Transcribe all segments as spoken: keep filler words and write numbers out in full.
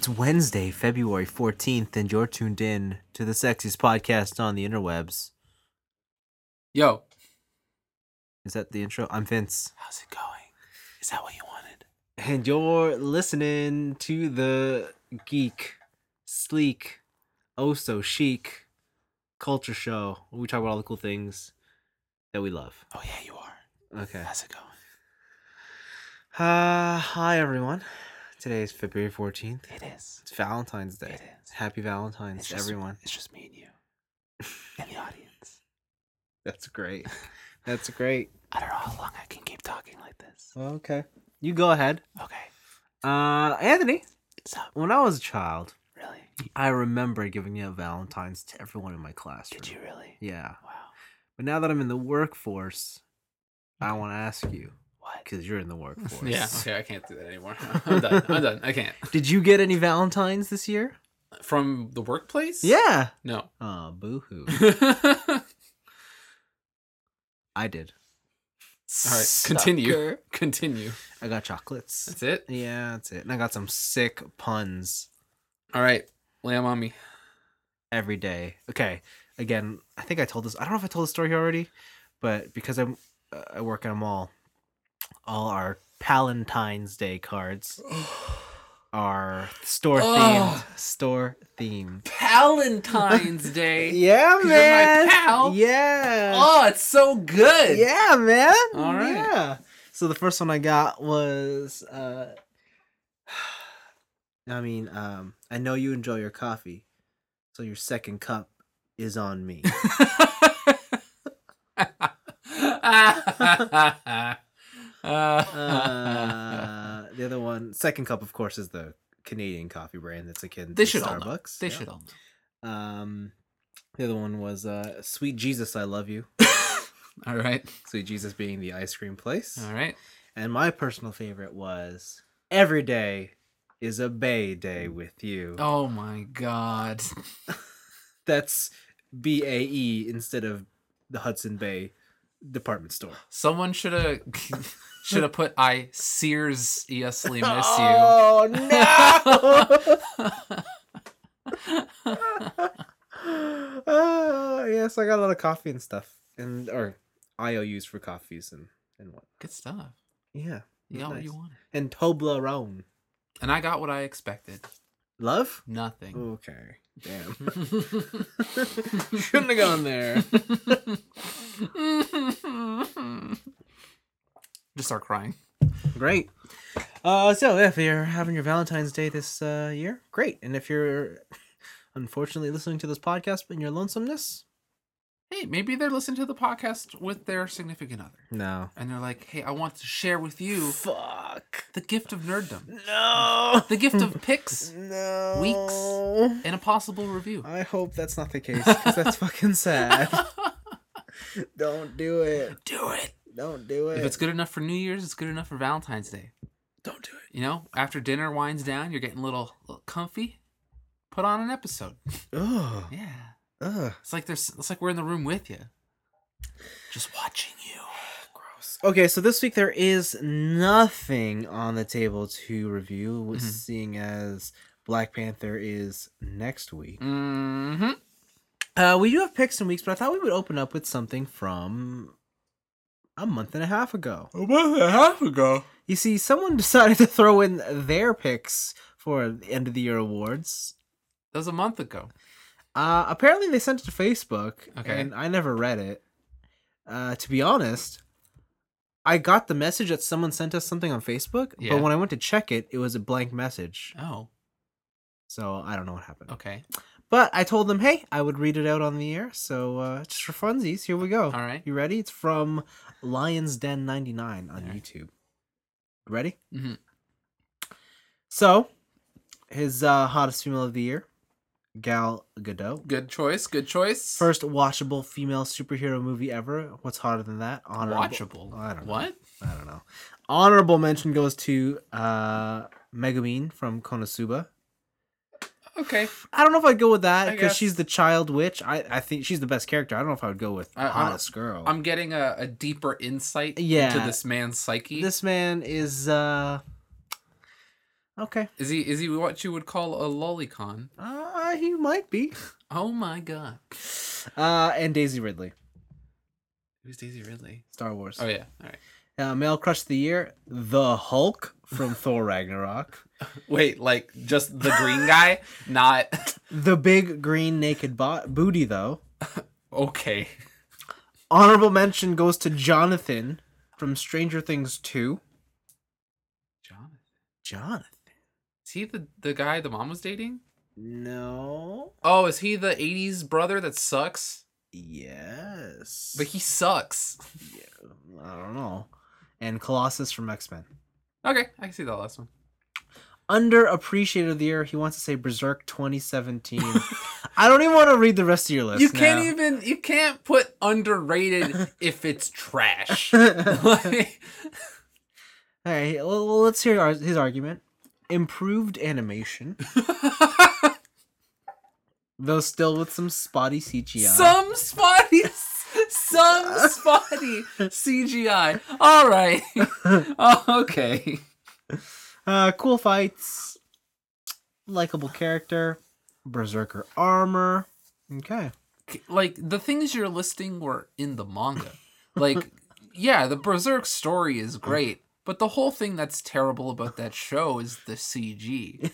It's Wednesday, February fourteenth, and you're tuned in to the sexiest podcast on the interwebs. Yo. Is that the intro? I'm Vince. How's it going? Is that what you wanted? And you're listening to the geek, sleek, oh so chic culture show where we talk about all the cool things that we love. Oh, yeah, you are. Okay. How's it going? Uh, hi, everyone. Today is February fourteenth. It is. It's Valentine's Day. It is. Happy Valentine's It's to just, everyone. It's just me and you. And the audience. That's great. That's great. I don't know how long I can keep talking like this. Okay. You go ahead. Okay. Uh, Anthony, So, when I was a child, really? I remember giving out Valentine's to everyone in my classroom. Did you really? Yeah. Wow. But now that I'm in the workforce, I want to ask you, What? because you're in the workforce. Yeah, okay, I can't do that anymore. I'm done. I'm done. I can't. Did you get any Valentines this year? From the workplace? Yeah. No. Oh, boo-hoo. All I did. right, continue. Sucker. Continue. I got chocolates. That's it? Yeah, that's it. And I got some sick puns All right, lay 'em on me. every day. Okay. Again, I think I told this. I don't know if I told the story here already, but because I'm uh, I work at a mall, all our Palentine's Day cards are store themed. Ugh. Store themed. Palentine's Day. Yeah, 'Cause you're my man. pal? Yeah. Oh, it's so good. Yeah, man. All right. Yeah. So the first one I got was uh I mean, um, I know you enjoy your coffee, so your second cup is on me. Uh, the other one, second cup, of course, is the Canadian coffee brand that's akin to they should all know. Starbucks. They Yeah. should all know. Um, the other one was uh, Sweet Jesus, I Love You. All right. Sweet Jesus being the ice cream place. All right. And my personal favorite was Every Day is a Bay Day with You. Oh my God. That's B A E instead of the Hudson Bay department store. Someone should have should have put I seriously miss Oh no! uh, yes, I got a lot of coffee and stuff, and or I O Us for coffees and and what. Good stuff. Yeah, You got what nice. you wanted. And Toblerone. And I got what I expected. Love? Nothing. Okay. Damn. Shouldn't have gone there. Just start crying. Great. Uh, so if you're having your Valentine's Day this uh, year, great. And if you're unfortunately listening to this podcast in your lonesomeness, Hey, maybe they're listening to the podcast with their significant other. no. And they're like, hey, I want to share with you Fuck. the gift of nerddom. No. The gift of picks No. Weeks. and a possible review. I hope that's not the case, because that's fucking sad. Don't do it. Do it. Don't do it. If it's good enough for New Year's, it's good enough for Valentine's Day. Don't do it. You know, after dinner winds down, you're getting a little, little comfy. Put on an episode. Ugh. Yeah. Ugh. It's like there's it's like we're in the room with you. Just watching you. Gross. Okay, so this week there is nothing on the table to review, Mhm. seeing as Black Panther is next week. Mm-hmm. Uh, we do have picks and weeks, but I thought we would open up with something from a month and a half ago. A month and a half ago. You see, someone decided to throw in their picks for the end of the year awards. That was a month ago. Uh, apparently they sent it to Facebook, Okay. and I never read it. Uh, to be honest, I got the message that someone sent us something on Facebook, Yeah. but when I went to check it, it was a blank message. Oh, So I don't know what happened. okay. But I told them, hey, I would read it out on the air. So uh, just for funsies, here we go. All right. You ready? It's from Lions Den ninety-nine on All right. YouTube. Ready? Mm-hmm. So, his uh, hottest female of the year, Gal Gadot. Good choice. Good choice. First watchable female superhero movie ever. What's hotter than that? Honorable. watchable. I don't know. What? I don't know. Honorable mention goes to uh, Megumin from Konosuba. Okay. I don't know if I'd go with that I because guess. she's the child witch. I, I think she's the best character. I don't know if I would go with I- I'm- hottest girl. I'm getting a, a deeper insight Yeah. into this man's psyche. This man is uh Okay. Is he is he what you would call a lolicon? Uh, he might be. Oh my god. Uh, and Daisy Ridley, Who's Daisy Ridley? Star Wars. Oh yeah. All right. Uh, male crush of the year, the Hulk from Thor Ragnarok. Wait, like just the green guy, not The big green naked bo- booty, though. okay. Honorable mention goes to Jonathan from Stranger Things two. Jonathan. Jonathan? Is he the the guy the mom was dating? No. Oh, is he the eighties brother that sucks? Yes. But he sucks. Yeah, I don't know. And Colossus from X-Men. Okay, I can see that last one. Underappreciated of the year, he wants to say Berserk twenty seventeen. I don't even want to read the rest of your list. You can't now. even you can't put underrated if it's trash. Like, All right, well, let's hear our, his argument. Improved animation, though still with some spotty C G I. some spotty some spotty C G I. All right. Oh, okay. Uh, cool fights, likable character, berserker armor. Okay. Like the things you're listing were in the manga. Like, yeah, the Berserk story is great, but the whole thing that's terrible about that show is the C G.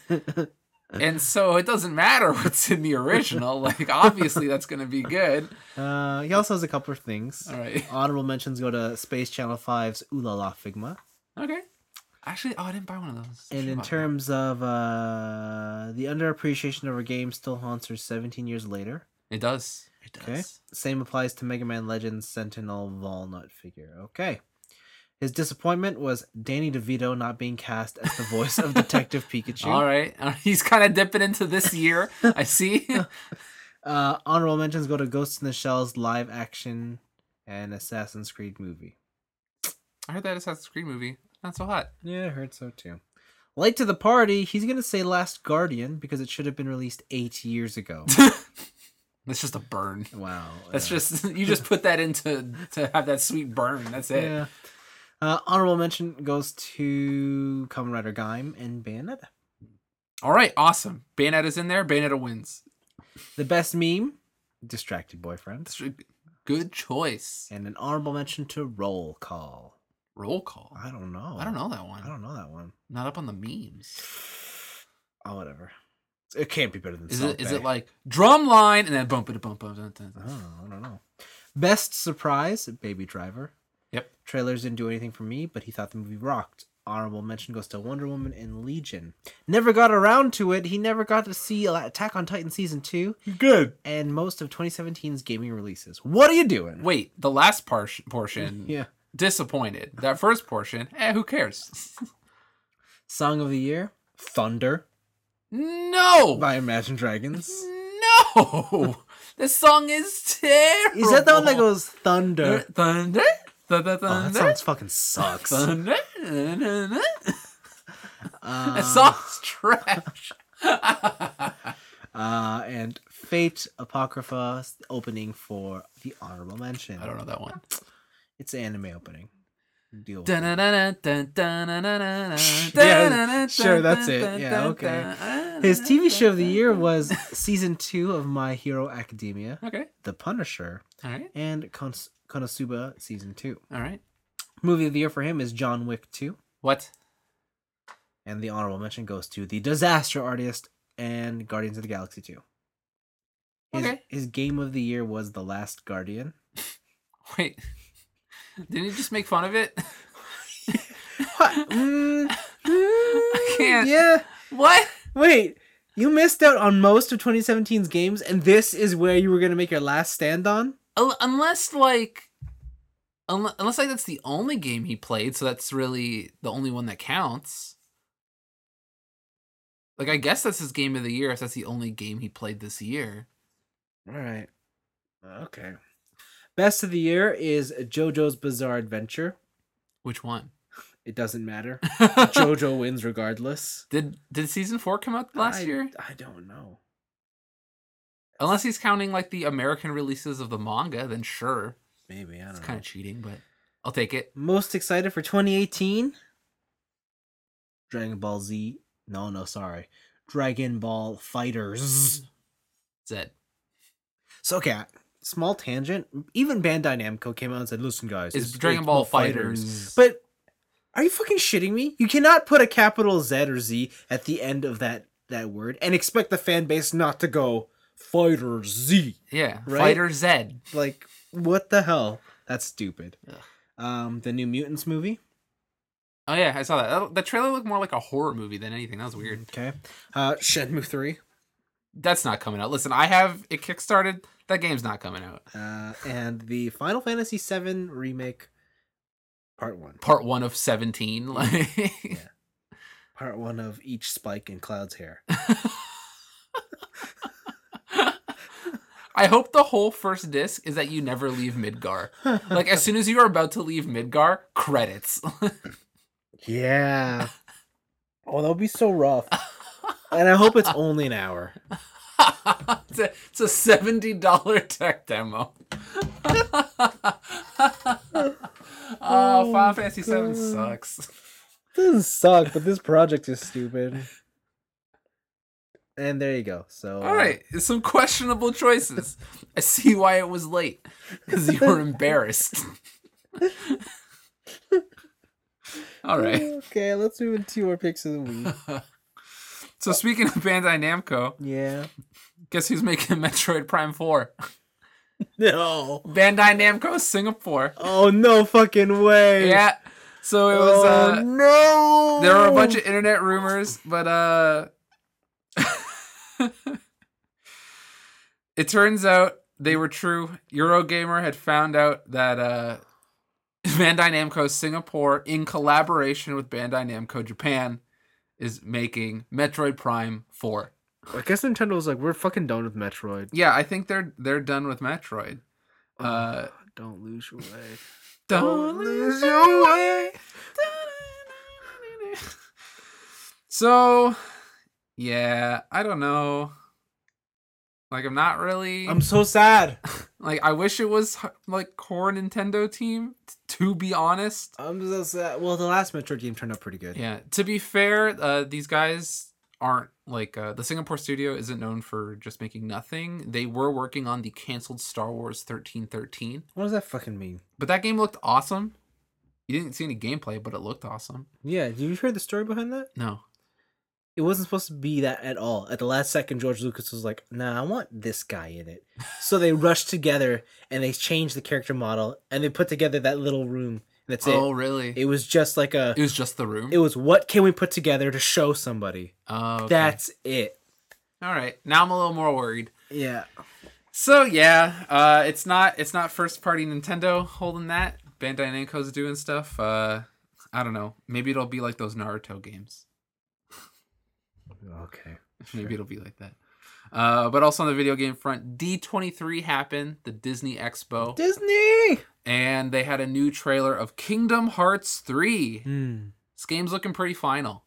And so it doesn't matter what's in the original. Like, obviously that's going to be good. Uh, he also has a couple of things. All right. Honorable mentions go to Space Channel five's Ooh La La Figma. Okay. Actually, oh, I didn't buy one of those. And in terms of uh, the underappreciation of our game still haunts her seventeen years later. It does. It does. Okay. Same applies to Mega Man Legends Sentinel Walnut figure. Okay. His disappointment was Danny DeVito not being cast as the voice of Detective Pikachu. All right. He's kind of dipping into this year. I see. Uh, honorable mentions go to Ghost in the Shell's live action and Assassin's Creed movie. I heard that Assassin's Creed movie. Not so hot. Yeah, I heard so too. Late to the party, he's going to say Last Guardian because it should have been released eight years ago. That's just a burn. Wow. That's uh, just, you just put that into to have that sweet burn. That's it. Yeah. Uh, honorable mention goes to Kamen Rider Gaim and Bayonetta. All right. Awesome. Bayonetta's in there. Bayonetta wins. The best meme, Distracted Boyfriend. That's a good choice. And an honorable mention to Roll Call. Roll Call. I don't know. I don't know that one. I don't know that one. Not up on the memes. Oh, whatever. It can't be better than Is Salt it? Is Bae. it like drum line and then bump it, bump, bump, bump, bump. Oh, I don't know. Best surprise, Baby Driver. Yep. Trailers didn't do anything for me, but he thought the movie rocked. Honorable mention goes to Wonder Woman and Legion. Never got around to it. He never got to see Attack on Titan Season two. Good. And most of twenty seventeen's gaming releases. What are you doing? Wait, the last par- portion. Yeah. Disappointed. That first portion, eh, who cares? Song of the Year, Thunder No! by Imagine Dragons. No! This song is terrible. Is that the one that goes Thunder? Thunder? Thunder? Thunder? Oh, that sounds fucking sucks. Thunder? Uh, That song's trash. uh, and Fate Apocrypha opening for the honorable mention. I don't know that one. It's an anime opening. Deal with Yeah, Yeah, sure, that's it. Yeah, okay. His T V show of the year was season two of My Hero Academia, Okay. The Punisher, All right. and Kons- Konosuba season two. All right. Movie of the year for him is John Wick two, What? and the honorable mention goes to The Disaster Artist and Guardians of the Galaxy two. His, Okay. his game of the year was The Last Guardian. Wait. Didn't you just make fun of it? Mm, I can't. Yeah. What? Wait, you missed out on most of twenty seventeen's games, and this is where you were going to make your last stand on? Un- Unless, like... Unless, unless, like, that's the only game he played, so that's really the only one that counts. Like, I guess that's his game of the year if that's the only game he played this year. All right. Okay. Best of the year is JoJo's Bizarre Adventure. Which one? It doesn't matter. JoJo wins regardless. Did Did season four come out last I, year? I don't know. Unless he's counting, like, the American releases of the manga, then sure. Maybe, I don't It's know. kind of cheating, but I'll take it. Most excited for twenty eighteen? Dragon Ball Z No, no, sorry. Dragon Ball Fighters. Zed. So, okay, small tangent. Even Bandai Namco came out and said, listen, guys, It's it's Dragon it's Ball Fighters. But are you fucking shitting me? You cannot put a capital Z or Z at the end of that, that word and expect the fan base not to go Fighter Z. Yeah, right? Fighter Zed. Like, what the hell? That's stupid. Ugh. Um, the New Mutants movie. Oh yeah, I saw that. The trailer looked more like a horror movie than anything. That was weird. Okay. Uh, Shenmue three. That's not coming out. Listen, I have it kickstarted. That game's not coming out. Uh, and the Final Fantasy seven remake, part one. Part one of seventeen. Like, Yeah. Part one of each spike in Cloud's hair. I hope the whole first disc is that you never leave Midgar. Like, as soon as you are about to leave Midgar, credits. Yeah. Oh, that would be so rough. And I hope it's only an hour. it's, a, it's a seventy dollars tech demo. Oh, Final Fantasy seven sucks. It doesn't suck, but this project is stupid. And there you go. So, all right, some questionable choices. I see why it was late, because you were embarrassed. All right. Okay, let's move into our picks of the week. So speaking of Bandai Namco, Yeah. guess who's making Metroid Prime four? No. Bandai Namco Singapore. Oh, no fucking way. Yeah. So it was. Oh, uh, no. There were a bunch of internet rumors, but uh, it turns out they were true. Eurogamer had found out that uh, Bandai Namco Singapore, in collaboration with Bandai Namco Japan, is making Metroid Prime four. I guess Nintendo was like, we're fucking done with Metroid. Yeah, I think they're they're done with Metroid. Uh, don't lose your way. Don't lose your way. So, yeah, I don't know. Like, I'm not really. I'm so sad. Like, I wish it was like core Nintendo team. t- To be honest. I'm so sad. Well, the last Metroid game turned out pretty good. Yeah. To be fair, uh, these guys aren't like uh, the Singapore studio isn't known for just making nothing. They were working on the canceled Star Wars thirteen thirteen, What does that fucking mean? but that game looked awesome. You didn't see any gameplay, but it looked awesome. Yeah, did you hear the story behind that? No. It wasn't supposed to be that at all. At the last second, George Lucas was like, nah, I want this guy in it. So they rushed together and they changed the character model and they put together that little room. That's it. Oh, really? It was just like a. It was just the room. It was what can we put together to show somebody. Oh, okay. That's it. All right. Now I'm a little more worried. Yeah. So yeah, uh, it's not it's not first party Nintendo holding that. Bandai Namco's doing stuff. Uh, I don't know. Maybe it'll be like those Naruto games. Okay. Maybe it'll be like that. Uh, but also on the video game front, D twenty-three happened, the Disney Expo, Disney. and they had a new trailer of Kingdom Hearts three. Hmm. This game's looking pretty final.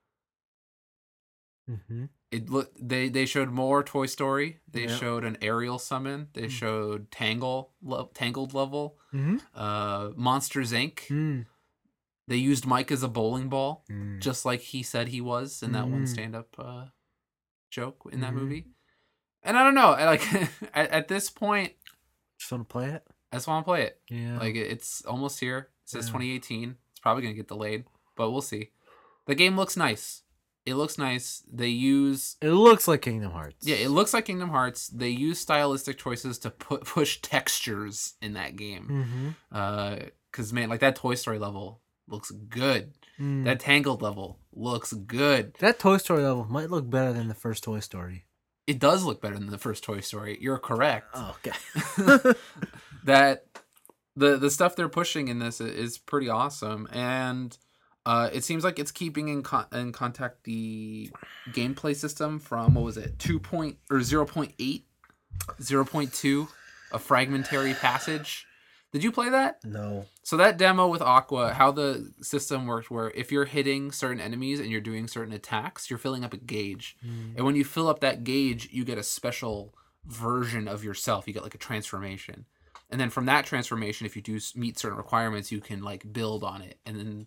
Mm-hmm. It look they they showed more Toy Story. They Yeah. showed an aerial summon. They showed Tangle lo- Tangled level. Mm-hmm. Uh, Monsters Incorporated. Mm. They used Mike as a bowling ball, Mm. just like he said he was in that one Mm. stand up uh, joke in that Mhm. movie. And I don't know, I like at, at this point, Just want to play it? I just want to play it. Yeah. Like it- it's almost here. It says Yeah. twenty eighteen. It's probably gonna get delayed, but we'll see. The game looks nice. It looks nice. They use it looks like Kingdom Hearts. yeah, it looks like Kingdom Hearts. They use stylistic choices to put push textures in that game. Mm-hmm. Uh, cause man, like that Toy Story level looks good. Mm. That Tangled level looks good. That Toy Story level might look better than the first Toy Story. It does look better than the first Toy Story. You're correct. Oh, okay. That the the stuff they're pushing in this is pretty awesome, and uh, it seems like it's keeping in con- in contact the gameplay system from what was it two point or zero point eight, zero point two, a fragmentary passage. Did you play that? No. So that demo with Aqua, how the system worked, where if you're hitting certain enemies and you're doing certain attacks, you're filling up a gauge. Mm. And when you fill up that gauge, you get a special version of yourself. You get like a transformation. And then from that transformation, if you do s- meet certain requirements, you can like build on it. And then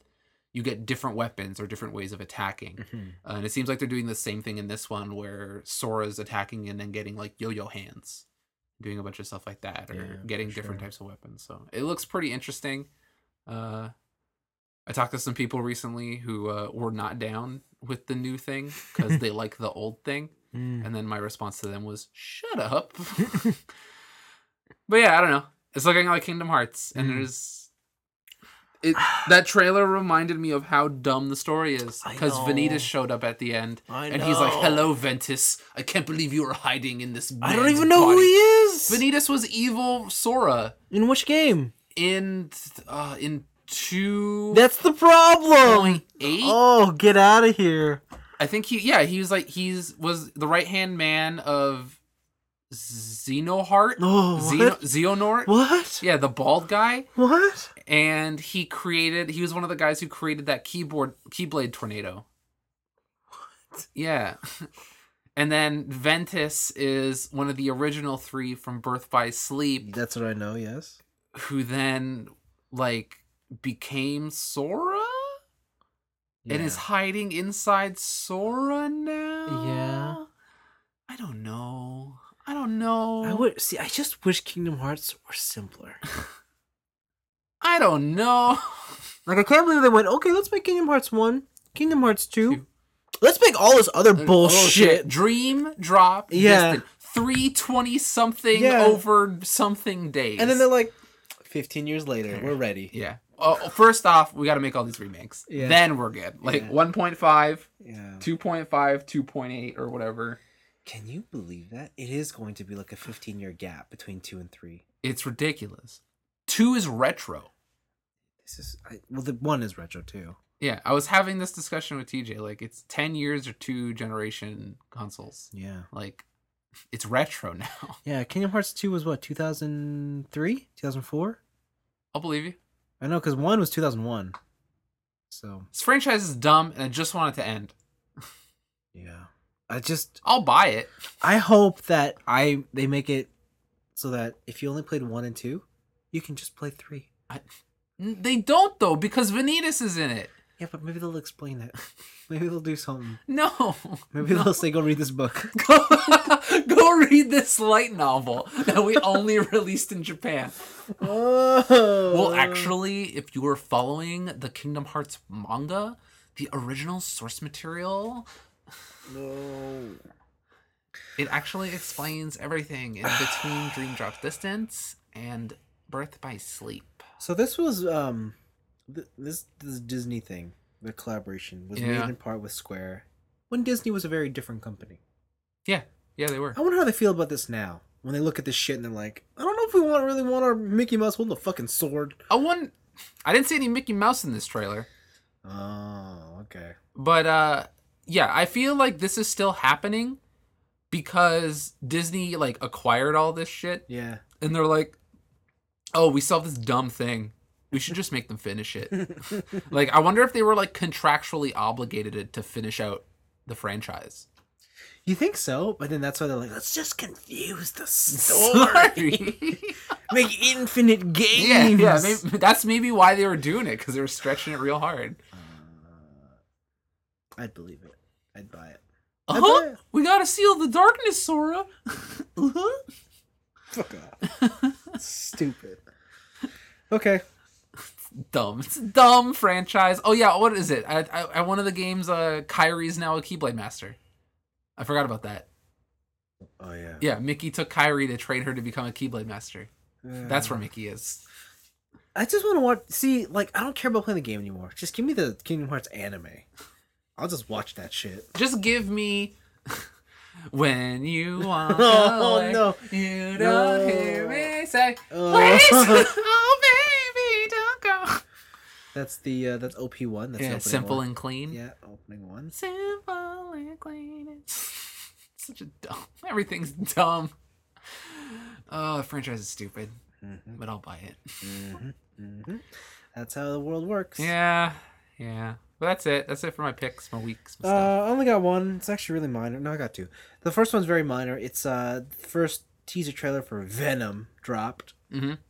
you get different weapons or different ways of attacking. Mhm. Uh, and it seems like they're doing the same thing in this one where Sora's attacking and then getting like yo-yo hands, doing a bunch of stuff like that, or Yeah, getting for different sure. types of weapons. So it looks pretty interesting. Uh, I talked to some people recently who uh, were not down with the new thing because they like the old thing. Mm. And then my response to them was, shut up. But yeah, I don't know. It's looking like Kingdom Hearts. And Mm. there's... It, that trailer reminded me of how dumb the story is. I Because know. Vanitas showed up at the end. I and he's like, know. hello, Ventus. I can't believe you are hiding in this I don't man's even know body. who he is. Vanitas was evil Sora In which game? in uh, in two That's the problem. point eight. Oh, get out of here. I think he, yeah, he was like, he's was the right hand man of Xenoheart, Oh, Xeno, what? Xehanort. What? Yeah, the bald guy, What? and he created. He was one of the guys who created that keyboard Keyblade tornado. What? Yeah, and then Ventus is one of the original three from Birth by Sleep, That's what I know, yes. who then like became Sora. And is hiding inside Sora now? Yeah. I don't know. I don't know. I would see. I just wish Kingdom Hearts were simpler. I don't know. Like, I can't believe they went, okay, let's make Kingdom Hearts one, Kingdom Hearts two. Two. Let's make all this other bullshit. Dream drop. Yeah. Distant. three twenty something Yeah. over something days. And then they're like, fifteen years later, we're ready. yeah. Oh, first off, we got to make all these remakes. Yeah. Then we're good. Like Yeah. one point five, Yeah. two point five, two point eight, or whatever. Can you believe that? It is going to be like a fifteen year gap between two and three. It's ridiculous. Two is retro. This is, I, well, the one is retro too. Yeah, I was having this discussion with T J. Like, it's ten years or two generation consoles. Yeah. Like, it's retro now. Yeah, Kingdom Hearts two was what, two thousand three? two thousand four? I'll believe you. I know, because one was two thousand one. So, This franchise is dumb, and I just want it to end. yeah. I just, I'll buy it. I hope that I they make it so that if you only played one and two, you can just play three. I, they don't, though, because Vanitas is in it. Yeah, but maybe they'll explain it. Maybe they'll do something. No. Maybe they'll say, go read this book. Go, go read this light novel that we only released in Japan. Oh. Well, actually, if you were following the Kingdom Hearts manga, the original source material, No. it actually explains everything in between Dream Drop Distance and Birth by Sleep. So this was um, th- this this Disney thing, the collaboration was Yeah. made in part with Square, when Disney was a very different company. Yeah, yeah, they were. I wonder how they feel about this now. When they look at this shit and they're like, I don't know if we want really want our Mickey Mouse holding a fucking sword. I one, I didn't see any Mickey Mouse in this trailer, Oh, okay. but uh, yeah, I feel like this is still happening because Disney like acquired all this shit, Yeah. and they're like, oh, we saw this dumb thing. We should just make them finish it. Like, I wonder if they were like contractually obligated to finish out the franchise. You think so? But then that's why they're like, let's just confuse the story. Make infinite games. Yeah, yeah. Maybe, that's maybe why they were doing it, because they were stretching it real hard. Uh, I'd believe it. I'd buy it. I'd Uh-huh. buy it. We gotta seal the darkness, Sora. Uh-huh. Fuck off. Stupid. Okay. Dumb. It's a dumb franchise. Oh yeah, what is it? I, I, I one of the games, uh, Kyrie's now a Keyblade Master. I forgot about that. Oh yeah. Yeah, Mickey took Kyrie to train her to become a Keyblade Master. That's where Mickey is. I just want to watch. See, like, I don't care about playing the game anymore. Just give me the Kingdom Hearts anime. I'll just watch that shit. Just give me when you walk Oh, away. no. You don't No. hear me say, Oh. please, oh baby, don't go. That's the uh, that's O P one. That's the Yeah, opening simple one. and clean. Yeah, opening one. Simple and clean. It's such a dumb. Everything's dumb. Oh, the franchise is stupid, Mm-hmm. but I'll buy it. Mm-hmm. Mm-hmm. That's how the world works. Yeah, yeah. But that's it. That's it for my picks, my weeks, my Uh, stuff. I only got one. It's actually really minor. No, I got two. The first one's very minor. It's uh the first teaser trailer for Venom dropped. Mm-hmm.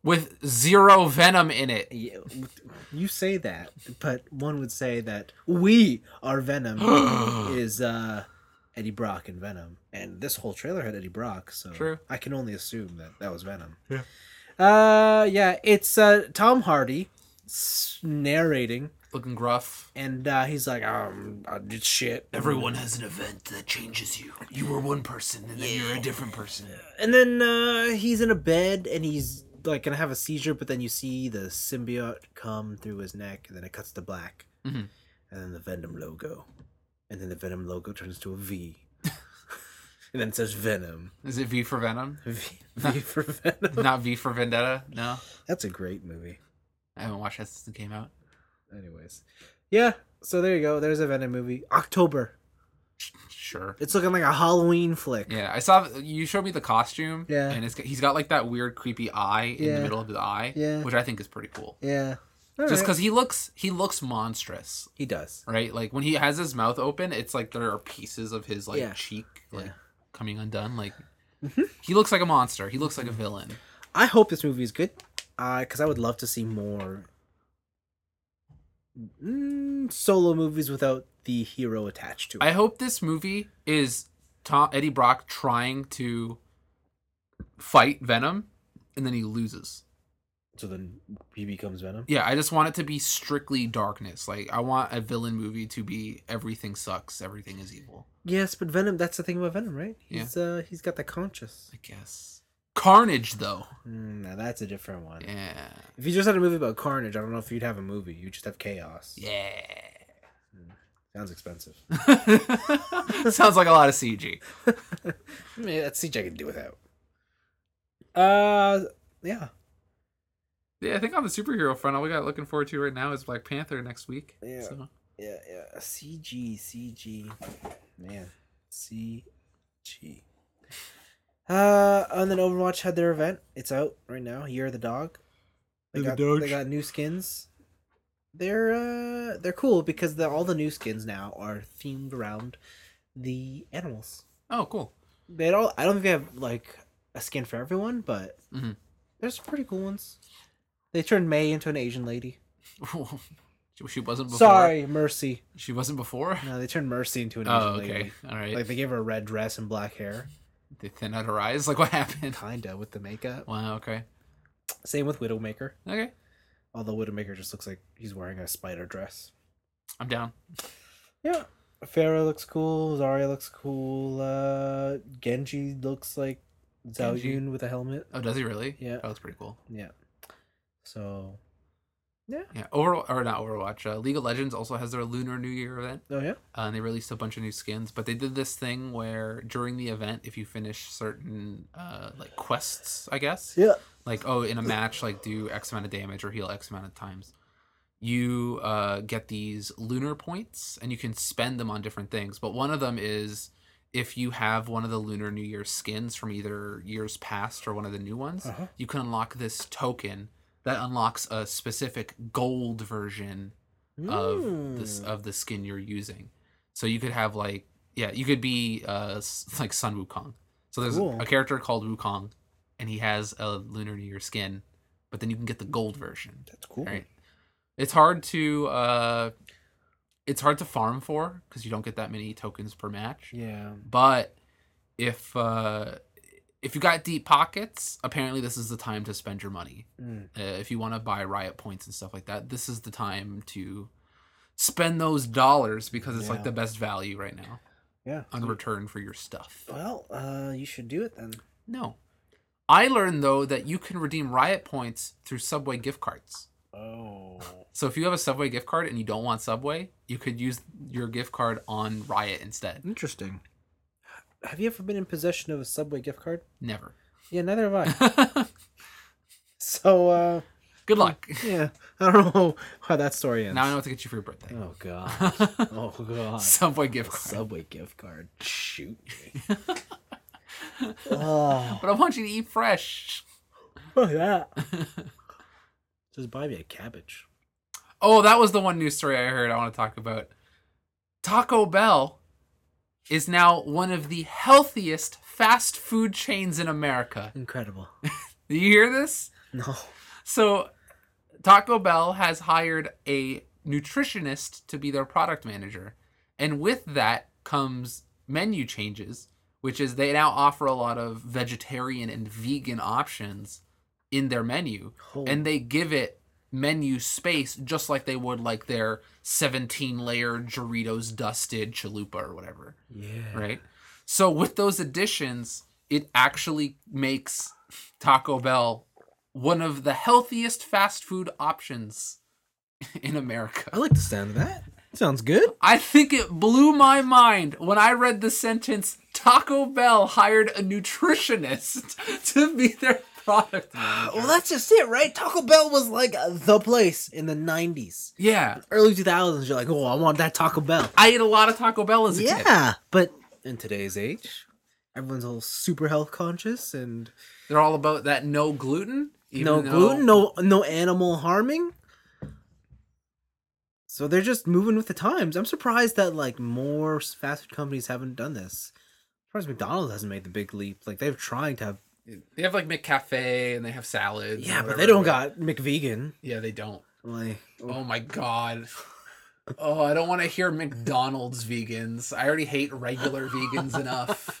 with zero venom in it. Yeah, you say that, but one would say that we are Venom is uh, Eddie Brock and Venom, and this whole trailer had Eddie Brock, so True. I can only assume that that was Venom. Yeah. Uh, yeah, it's uh Tom Hardy s- narrating, Looking gruff. and uh, he's like, um, I did shit. Everyone has an event that changes you. You were one person, and then you're a different person. And then uh, he's in a bed, and he's like gonna have a seizure, but then you see the symbiote come through his neck, and then it cuts to black, Mm-hmm. and then the Venom logo, and then the Venom logo turns to a V, and then it says Venom. Is it V for Venom? V, v for Venom. Not V for Vendetta? No? That's a great movie. I haven't watched that since it came out. Anyways, yeah. So there you go. There's a Venom movie. October. Sure. It's looking like a Halloween flick. Yeah, I saw you showed me the costume. Yeah. And it's he's got like that weird creepy eye in Yeah. the middle of his eye. Yeah. Which I think is pretty cool. Yeah. All Just right. because he looks he looks monstrous, he does. right? Like when he has his mouth open, it's like there are pieces of his like Yeah. cheek like Yeah. coming undone. Like Mhm. he looks like a monster. He looks like a villain. I hope this movie is good, uh, because I would love to see more mm, solo movies without the hero attached to it. I hope this movie is Tom Eddie Brock trying to fight Venom, and then he loses. So then he becomes Venom. Yeah, I just want it to be strictly darkness. Like I want a villain movie to be everything sucks, everything is evil. Yes, but Venom. That's the thing about Venom, right? Yeah. He's uh he's got the conscious. I guess. Carnage though. Mm, now that's a different one. Yeah. If you just had a movie about Carnage, I don't know if you'd have a movie. You'd just have chaos. Yeah. Sounds expensive. Sounds like a lot of C G. I mean, that's C G I can do without. Uh, yeah. Yeah, I think on the superhero front, all we got looking forward to right now is Black Panther next week. Yeah. So. Yeah, yeah. C G, C G. Man. C G. Uh, and then Overwatch had their event. It's out right now. Year of the Dog. They Year got of the Dog. they got new skins. They're uh they're cool because the, all the new skins now are themed around the animals. Oh, cool. They don't. I don't think they have like a skin for everyone, but Mm-hmm. there's pretty cool ones. They turned May into an Asian lady. She wasn't before. Sorry, Mercy. She wasn't before? No, they turned Mercy into an Asian Oh, okay. lady. All right. Like they gave her a red dress and black hair. They thin out her eyes? Like, what happened? Kinda with the makeup. Wow, okay. Same with Widowmaker. Okay. Although Widowmaker just looks like he's wearing a spider dress. I'm down. Yeah. Pharah looks cool. Zarya looks cool. Uh, Genji looks like Zhao Genji. Yun with a helmet. Oh, does he really? Yeah. That looks pretty cool. Yeah. So. Yeah. Yeah. Over or not Overwatch. Uh, League of Legends also has their Lunar New Year event. Oh yeah. Uh, and they released a bunch of new skins, but they did this thing where during the event, if you finish certain uh, like quests, I guess, Yeah. like oh in a match, like do X amount of damage or heal X amount of times, you uh, get these lunar points, and you can spend them on different things. But one of them is if you have one of the Lunar New Year skins from either years past or one of the new ones, Uh-huh. you can unlock this token that unlocks a specific gold version of this Mm. of the skin you're using. So you could have like yeah, you could be uh s- like Sun Wukong. So there's Cool. a character called Wukong, and he has a Lunar New Year skin, but then you can get the gold version. That's cool. Right? It's hard to uh, it's hard to farm for because you don't get that many tokens per match. Yeah. But if uh, if you got deep pockets, apparently this is the time to spend your money. Mm. Uh, if you want to buy riot points and stuff like that, this is the time to spend those dollars because it's Yeah. like the best value right now Yeah. on return for your stuff. Well, uh, you should do it then. No. I learned though that you can redeem riot points through Subway gift cards. Oh. So if you have a Subway gift card and you don't want Subway, you could use your gift card on Riot instead. Interesting. Have you ever been in possession of a Subway gift card? Never. Yeah, neither have I. So, uh, Good luck. yeah, I don't know how that story ends. Now I know what to get you for your birthday. Oh god. Oh god. Subway gift card. Subway gift card. Shoot me. Oh, But I want you to eat fresh. look at that. Just buy me a cabbage. Oh, that was the one news story I heard I want to talk about. Taco Bell is now one of the healthiest fast food chains in America. Incredible. Do you hear this? No. So Taco Bell has hired a nutritionist to be their product manager. And with that comes menu changes, which is they now offer a lot of vegetarian and vegan options in their menu. Oh. And they give it menu space just like they would like their seventeen layer Doritos dusted chalupa or whatever. Yeah. Right? So with those additions, it actually makes Taco Bell one of the healthiest fast food options in America. I like the sound of that. Sounds good. I think it blew my mind when I read the sentence, Taco Bell hired a nutritionist to be their product manager. Well, that's just it, right? Taco Bell was like the place in the nineties. Yeah. Early two thousands, you're like, oh, I want that Taco Bell. I ate a lot of Taco Bell as a yeah, kid. Yeah, but in today's age, everyone's all super health conscious and... They're all about that no gluten. Even no though... gluten, no no animal harming. So they're just moving with the times. I'm surprised that like more fast food companies haven't done this. I'm surprised McDonald's hasn't made the big leap. Like they're trying to have. They have like McCafe and they have salads. Yeah, but they don't got McVegan. Yeah, they don't. Like, oh my god. Oh, I don't want to hear McDonald's vegans. I already hate regular vegans enough.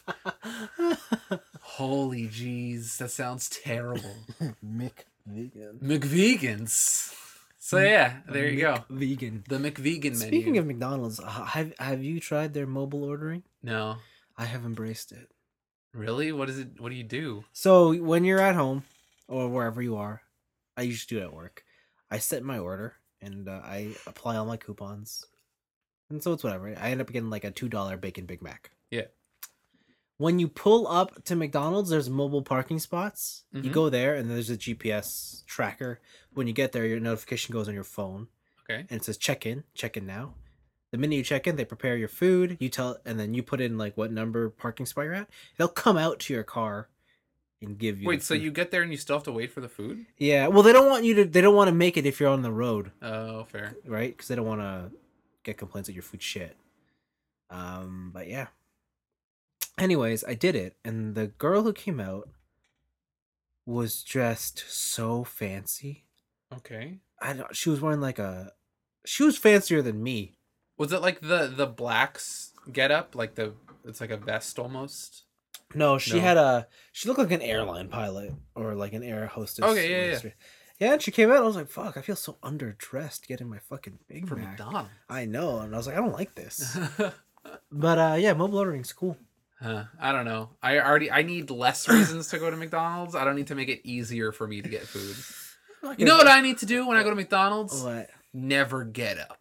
Holy jeez, that sounds terrible. McVegan. McVegans. So yeah, there you go. Vegan. The McVegan menu. Speaking of McDonald's, uh, have have you tried their mobile ordering? No. I have embraced it. Really? What is it? What do you do? So when you're at home or wherever you are, I usually do it at work. I set my order and uh, I apply all my coupons, and so it's whatever. I end up getting like a two dollar bacon Big Mac. Yeah. When you pull up to McDonald's, there's mobile parking spots. Mm-hmm. You go there, and there's a G P S tracker. When you get there, your notification goes on your phone. Okay. And it says check in, check in now. The minute you check in, they prepare your food. You tell, and then you put in like what number parking spot you're at. They'll come out to your car and give you. Wait, so you get there and you still have to wait for the food? Yeah. Well, they don't want you to. They don't want to make it if you're on the road. Oh, fair. Right? Because they don't want to get complaints that your food shit. Um. But yeah. Anyways, I did it, and the girl who came out was dressed so fancy. Okay. I don't. She was wearing like a. She was fancier than me. Was it like the the blacks get up, like the it's like a vest almost? No, she No. had a. She looked like an airline pilot or like an air hostess. Okay, yeah, yeah. Yeah, and she came out. I was like, "Fuck! I feel so underdressed getting my fucking Big For Mac." McDonald's. I know, and I was like, "I don't like this." But uh, yeah, mobile ordering's cool. Huh, I don't know. I already I need less reasons to go to McDonald's. I don't need to make it easier for me to get food. You know what I need to do when I go to McDonald's? What? Never get up.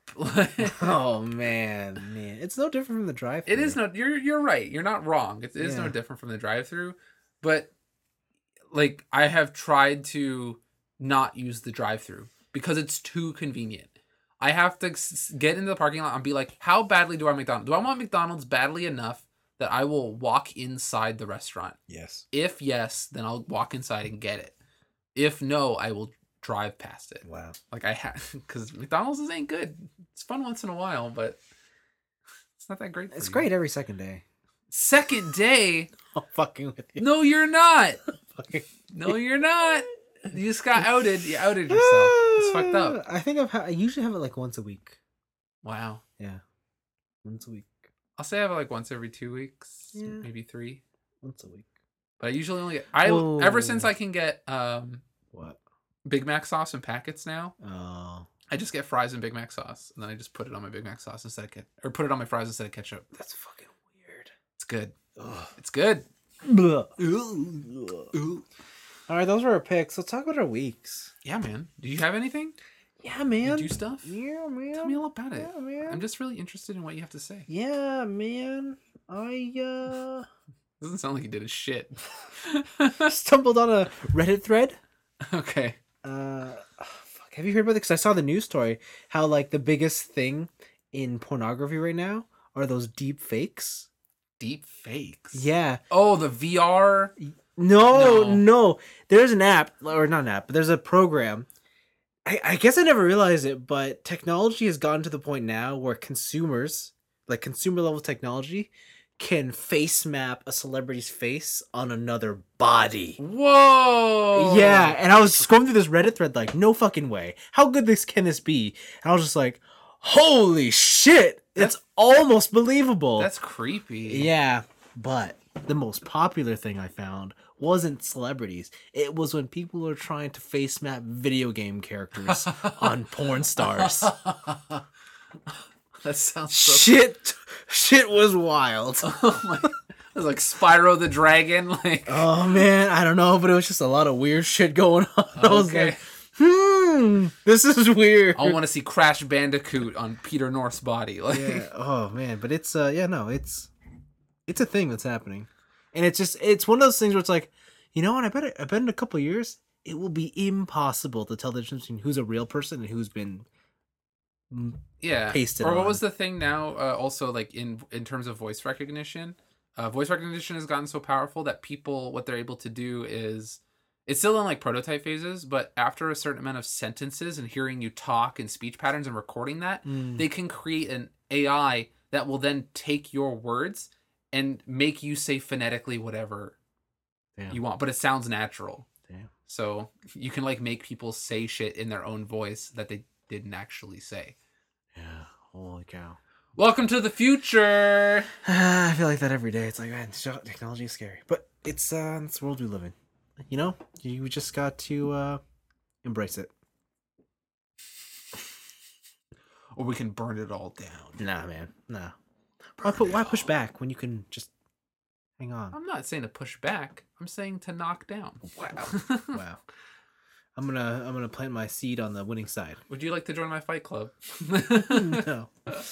Oh man, man, it's no different from the drive-thru. It is no. You're you're right. You're not wrong. It is Yeah. no different from the drive-through, but like I have tried to not use the drive-through because it's too convenient. I have to s- get into the parking lot and be like, how badly do I want McDonald's? Do I want McDonald's badly enough that I will walk inside the restaurant? Yes. If yes, then I'll walk inside and get it. If no, I will drive past it. Wow. Like I have, because McDonald's is ain't good. It's fun once in a while, but it's not that great. For It's you. great every second day. Second day? I'm fucking with you. No, you're not. Fucking- No, you're not. You just got outed. You outed yourself. It's fucked up. I think I've ha- I usually have it like once a week. Wow. Yeah, once a week. I'll say I have it like once every two weeks, Yeah. maybe three. Once a week. But I usually only get, I Whoa. ever since I can get um What? Big Mac sauce in packets now. Oh, I just get fries and Big Mac sauce, and then I just put it on my Big Mac sauce instead of ke- or put it on my fries instead of ketchup. that's fucking weird. It's good. Ugh. It's good. Ugh. Ooh. All right, those were our picks. Let's talk about our weeks. Yeah, man. Do you have anything? Yeah, man. You do stuff? Yeah, man. Tell me all about it. Yeah, man. I'm just really interested in what you have to say. Yeah, man. I uh Doesn't sound like you did a shit. stumbled on a Reddit thread. Okay. Uh, oh, fuck. Have you heard about this? Because I saw the news story. How like the biggest thing in pornography right now are those deep fakes. Deep fakes. Yeah. Oh, the V R. No, No. no. There's an app, or not an app, but there's a program. I, I guess I never realized it, but technology has gotten to the point now where consumers, like consumer level technology, can face map a celebrity's face on another body. Whoa! Yeah, and I was scrolling through this Reddit thread like, no fucking way. How good this can this be? And I was just like, holy shit! It's almost believable. That's creepy. Yeah, but the most popular thing I found wasn't celebrities. It was when people were trying to face map video game characters on porn stars. That sounds so... Shit, shit was wild. Oh my... It was like Spyro the Dragon. Like, oh man, I don't know, but it was just a lot of weird shit going on. I was Okay. like, hmm, this is weird. I want to see Crash Bandicoot on Peter North's body. Like, Yeah. Oh man, but it's uh, yeah, no, it's it's a thing that's happening, and it's just it's one of those things where it's like, you know what? I bet I bet in a couple of years it will be impossible to tell the difference between who's a real person and who's been. yeah. Pasted or what on. was the thing now? Uh, also, like in in terms of voice recognition, uh, voice recognition has gotten so powerful that people what they're able to do is it's still in like prototype phases, but after a certain amount of sentences and hearing you talk and speech patterns and recording that, Mm. they can create an A I that will then take your words and make you say phonetically whatever Damn. you want, but it sounds natural. Damn. So you can like make people say shit in their own voice that they didn't actually say. Yeah. Holy cow. Welcome to the future. I feel like that every day. It's like, man, technology is scary, but it's uh, it's the world we live in. You know, you just got to uh, embrace it. Or we can burn it all down. Nah, man, nah. Why put? Why push back when you can just hang on? I'm not saying to push back. I'm saying to knock down. Wow, wow. I'm gonna I'm gonna plant my seed on the winning side. Would you like to join my fight club? No.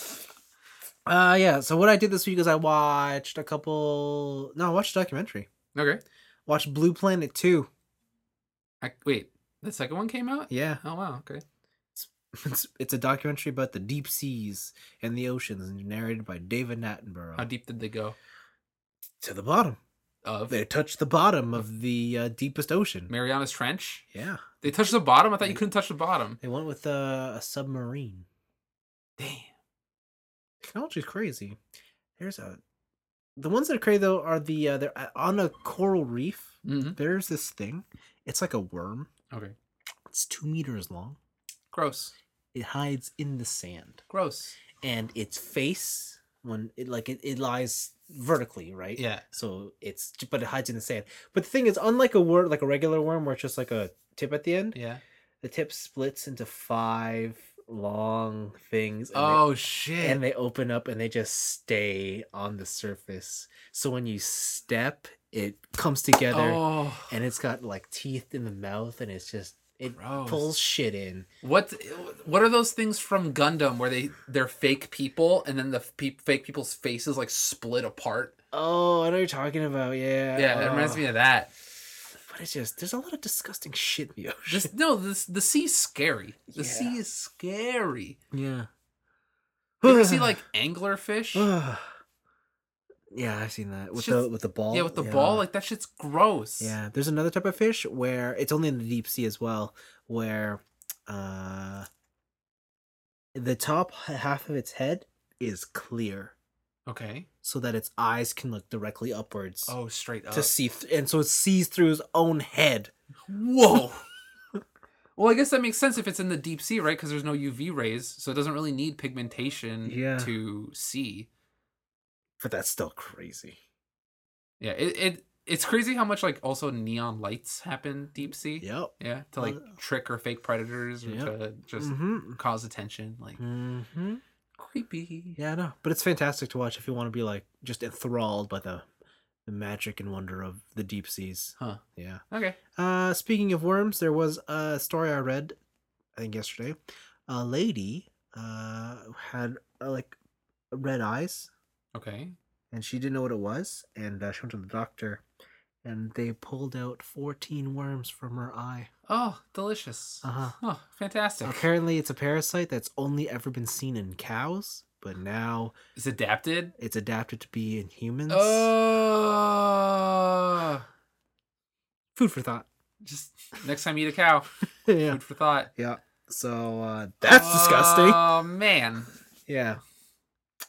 Uh yeah. So what I did this week is I watched a couple. No, I watched a documentary. Okay. Watched Blue Planet two. I, wait, the second one came out? Yeah, Oh, wow. Okay. it's it's a documentary about the deep seas and the oceans, and narrated by David Attenborough. How deep did they go? To the bottom. Of They touched the bottom of the uh, deepest ocean. Mariana's Trench? Yeah, They touched the bottom? I thought you couldn't touch the bottom. they went with uh, a submarine. Damn. Technology's crazy. There's a the ones that are crazy though are the uh, they're uh, on a coral reef. Mm-hmm. There's this thing. It's like a worm. Okay. It's two meters long. Gross. It hides in the sand, Gross. and its face when it like it, it lies vertically, right? Yeah. So it's but it hides in the sand. But the thing is, unlike a worm, like a regular worm, where it's just like a tip at the end, Yeah. the tip splits into five long things. And Oh, they, shit. and they open up and they just stay on the surface. So when you step, it comes together, Oh. and it's got like teeth in the mouth, and it's just it Gross. pulls shit in. What what are those things from Gundam where they they're fake people and then the pe- fake people's faces like split apart? Oh, I know what you're talking about. Yeah, Yeah, it reminds Oh. me of that. But it's just there's a lot of disgusting shit in the ocean. Just no, this the sea's scary. The Yeah. sea is scary. Yeah. You ever see like anglerfish? Yeah, I've seen that with It's just- the with the ball. Yeah, with the ball, like that shit's gross. Yeah, there's another type of fish where it's only in the deep sea as well, where uh the top half of its head is clear, Okay. so that its eyes can look directly upwards Oh, straight up. to see, th- and so it sees through its own head. Whoa. Well, I guess that makes sense if it's in the deep sea, right? Because there's no U V rays, so it doesn't really need pigmentation Yeah. to see. But that's still crazy. Yeah, it, it it's crazy how much like also neon lights happen deep sea. Yep. Yeah, to like Uh, trick or fake predators or Yep. to just Mm-hmm. cause attention. Like Mm-hmm. creepy. Yeah, no, but it's fantastic to watch if you want to be like just enthralled by the the magic and wonder of the deep seas. Huh. Yeah. Okay. Uh, speaking of worms, there was a story I read, I think yesterday. A lady uh had uh, like red eyes, Okay. and she didn't know what it was, and uh, she went to the doctor, and they pulled out fourteen worms from her eye. Oh, delicious. Uh huh. Oh, fantastic. Apparently, it's a parasite that's only ever been seen in cows, but now It's adapted. it's adapted to be in humans. Oh. Food for thought. Just next time you eat a cow, Yeah. food for thought. Yeah. So uh, that's disgusting. Oh man. Yeah.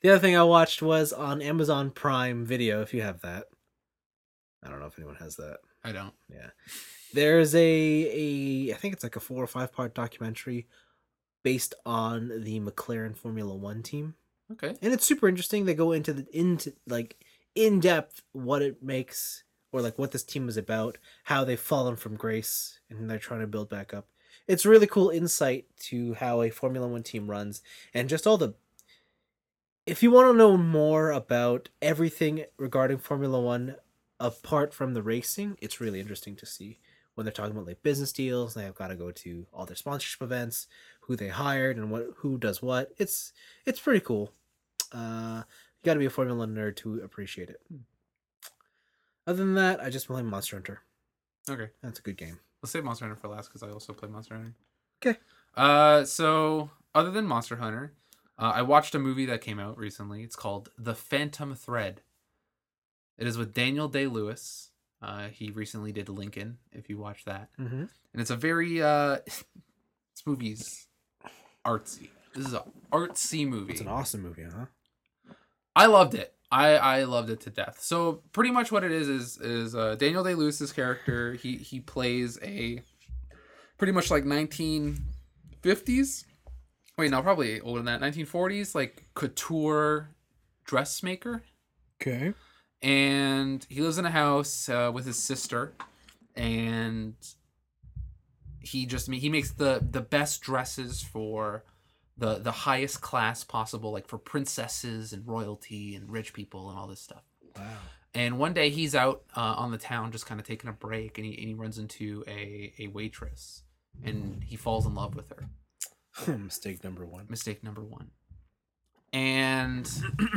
The other thing I watched was on Amazon Prime Video, if you have that. I don't know if anyone has that. I don't. Yeah. There's a, a I think it's like a four or five part documentary based on the McLaren Formula One team. Okay. And it's super interesting. They go into the into like in depth what it makes or like what this team is about, how they've fallen from grace and they're trying to build back up. It's really cool insight to how a Formula One team runs and just all the if you want to know more about everything regarding Formula One apart from the racing, it's really interesting to see when they're talking about like business deals. They've got to go to all their sponsorship events, who they hired, and what who does what. It's it's pretty cool. Uh, you got to be a Formula One nerd to appreciate it. Other than that, I just play Monster Hunter. Okay, that's a good game. Let's save Monster Hunter for last because I also play Monster Hunter. Okay. Uh, so other than Monster Hunter. Uh, I watched a movie that came out recently. It's called The Phantom Thread. It is with Daniel Day-Lewis. Uh, he recently did Lincoln, if you watch that. Mm-hmm. And it's a very... Uh, this movie's artsy. This is an artsy movie. It's an awesome movie, huh? I loved it. I, I loved it to death. So pretty much what it is is, is uh, Daniel Day-Lewis's character. He, he plays a... pretty much like nineteen fifties... Wait, no, probably older than that. nineteen forties, like couture dressmaker. Okay. And he lives in a house uh, with his sister, and he just he makes the the best dresses for the the highest class possible, like for princesses and royalty and rich people and all this stuff. Wow. And one day he's out uh, on the town, just kind of taking a break, and he and he runs into a a waitress, and he falls in love with her. Mistake number one. Mistake number one. And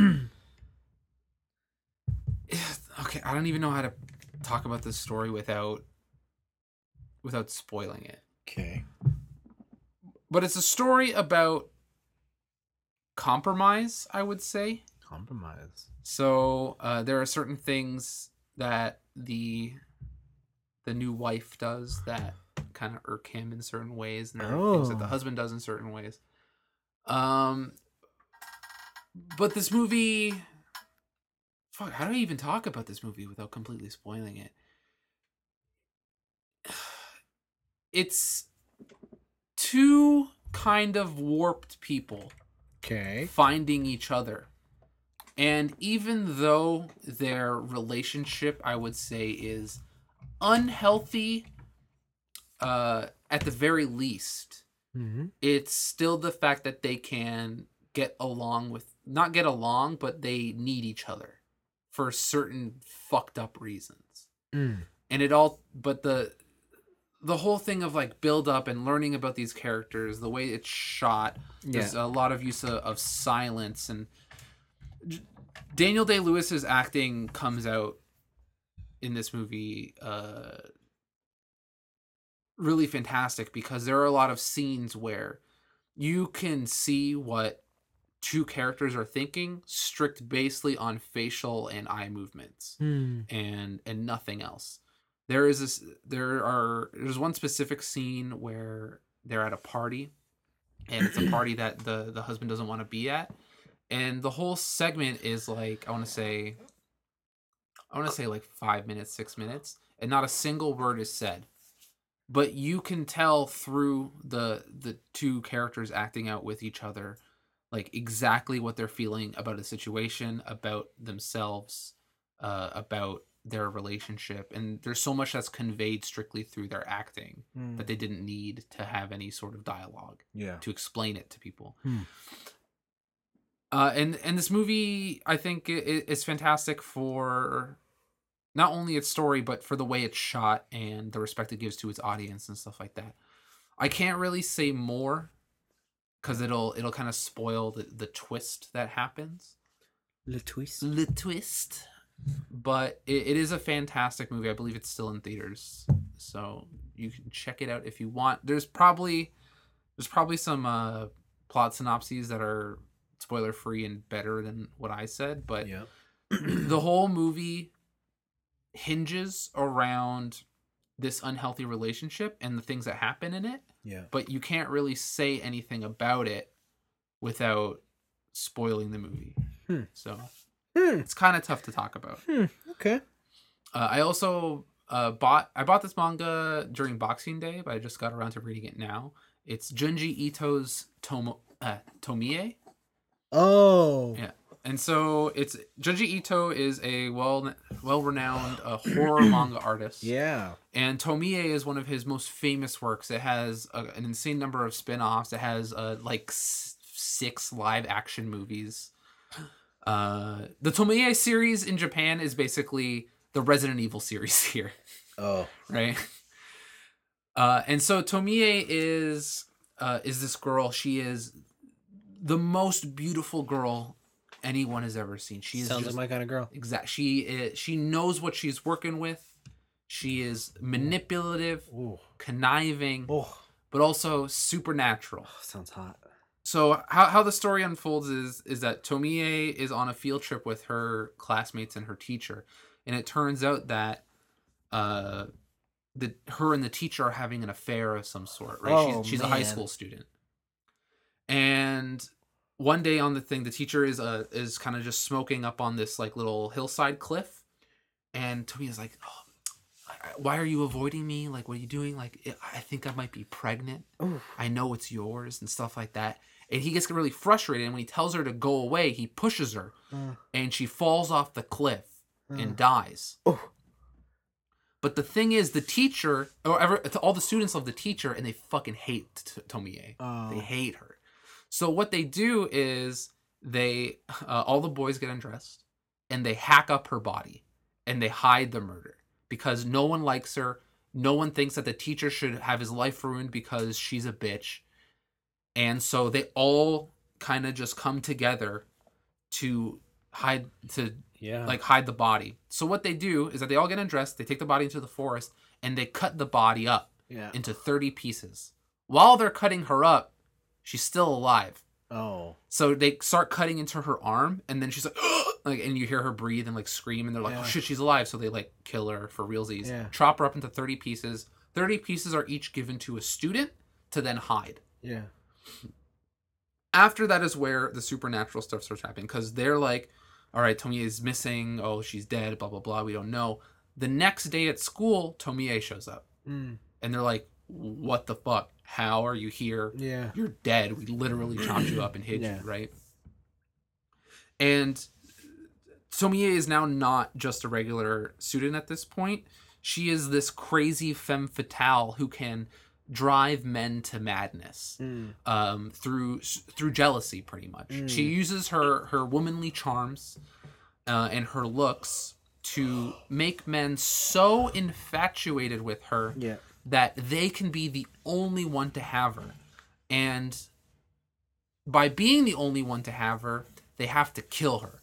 okay, I don't even know how to talk about this story without without spoiling it. Okay. But it's a story about compromise, I would say. Compromise. So uh, there are certain things that the the new wife does that kind of irk him in certain ways, and there are oh. things that the husband does in certain ways. Um, but this movie, fuck, how do I even talk about this movie without completely spoiling it? It's two kind of warped people, okay, finding each other, and even though their relationship, I would say, is unhealthy. Uh, at the very least, mm-hmm. it's still the fact that they can get along with, not get along, but they need each other for certain fucked up reasons. Mm. And it all, but the, the whole thing of like build up and learning about these characters, the way it's shot, yeah. there's a lot of use of, of silence, and Daniel Day-Lewis's acting comes out in this movie, uh, really fantastic, because there are a lot of scenes where you can see what two characters are thinking strict basically on facial and eye movements mm. and and nothing else. There is this there are there's one specific scene where they're at a party, and it's a party that the the husband doesn't want to be at, and the whole segment is like I want to say I want to say like five minutes, six minutes, and not a single word is said. But you can tell through the the two characters acting out with each other, like exactly what they're feeling about a situation, about themselves, uh, about their relationship. And there's so much that's conveyed strictly through their acting mm. that they didn't need to have any sort of dialogue yeah. to explain it to people. Hmm. Uh, and, and this movie, I think, is fantastic for not only its story, but for the way it's shot and the respect it gives to its audience and stuff like that. I can't really say more because it'll it'll kind of spoil the, the twist that happens. Le twist. Le twist. But it, it is a fantastic movie. I believe it's still in theaters, so you can check it out if you want. There's probably there's probably some uh, plot synopses that are spoiler free and better than what I said, but yeah. the whole movie hinges around this unhealthy relationship and the things that happen in it. Yeah. But you can't really say anything about it without spoiling the movie. Hmm. So Hmm. it's kind of tough to talk about. Hmm. Okay. Uh, I also uh, bought I bought this manga during Boxing Day, but I just got around to reading it now. It's Junji Ito's Tomo uh, Tomie. Oh. Yeah, and so it's Junji Ito is a well well renowned uh, horror manga artist. Yeah. And Tomie is one of his most famous works. It has a, an insane number of spin-offs. It has uh, like s- six live action movies. Uh, the Tomie series in Japan is basically the Resident Evil series here. Oh. Right? Uh, and so Tomie is uh, is this girl. She is the most beautiful girl anyone has ever seen. She is Sounds just, like my kind of girl. exact. She is, she knows what she's working with. She is manipulative, Ooh. conniving, Oh. but also supernatural. Sounds hot. So how, how the story unfolds is is that Tomie is on a field trip with her classmates and her teacher, and it turns out that uh, the her and the teacher are having an affair of some sort. Right? Oh, she's she's a high man. school student, and one day on the thing, the teacher is uh is kind of just smoking up on this like little hillside cliff, and Tomie is like, oh, why are you avoiding me? Like, what are you doing? Like, I think I might be pregnant. Ooh. I know it's yours and stuff like that. And he gets really frustrated. And when he tells her to go away, he pushes her. Uh, And she falls off the cliff uh. and dies. Oh. But the thing is, the teacher, or ever, all the students love the teacher, and they fucking hate T- Tomie. Oh. They hate her. So what they do is they, uh, all the boys get undressed, and they hack up her body, and they hide the murder. Because no one likes her. No one thinks that the teacher should have his life ruined because she's a bitch. And so they all kind of just come together to hide to Yeah. like hide the body. So what they do is that they all get undressed, they take the body into the forest, and they cut the body up Yeah. into thirty pieces. While they're cutting her up, she's still alive. Oh. So they start cutting into her arm, and then she's like, like, and you hear her breathe and like scream, and they're like, Yeah. oh shit, she's alive. So they like kill her for realsies. Yeah. Chop her up into thirty pieces. thirty pieces are each given to a student to then hide. Yeah. After that is where the supernatural stuff starts happening, because they're like, all right, Tomie is missing. Oh, she's dead. Blah blah blah. We don't know. The next day at school, Tomie shows up, Mm. and they're like, what the fuck? How are you here? Yeah. You're dead. We literally chopped you up and hid Yeah. you, right? And Tomie is now not just a regular student at this point. She is this crazy femme fatale who can drive men to madness Mm. um, through through jealousy, pretty much. Mm. She uses her her womanly charms uh, and her looks to make men so infatuated with her Yeah. that they can be the only one to have her. And by being the only one to have her, they have to kill her.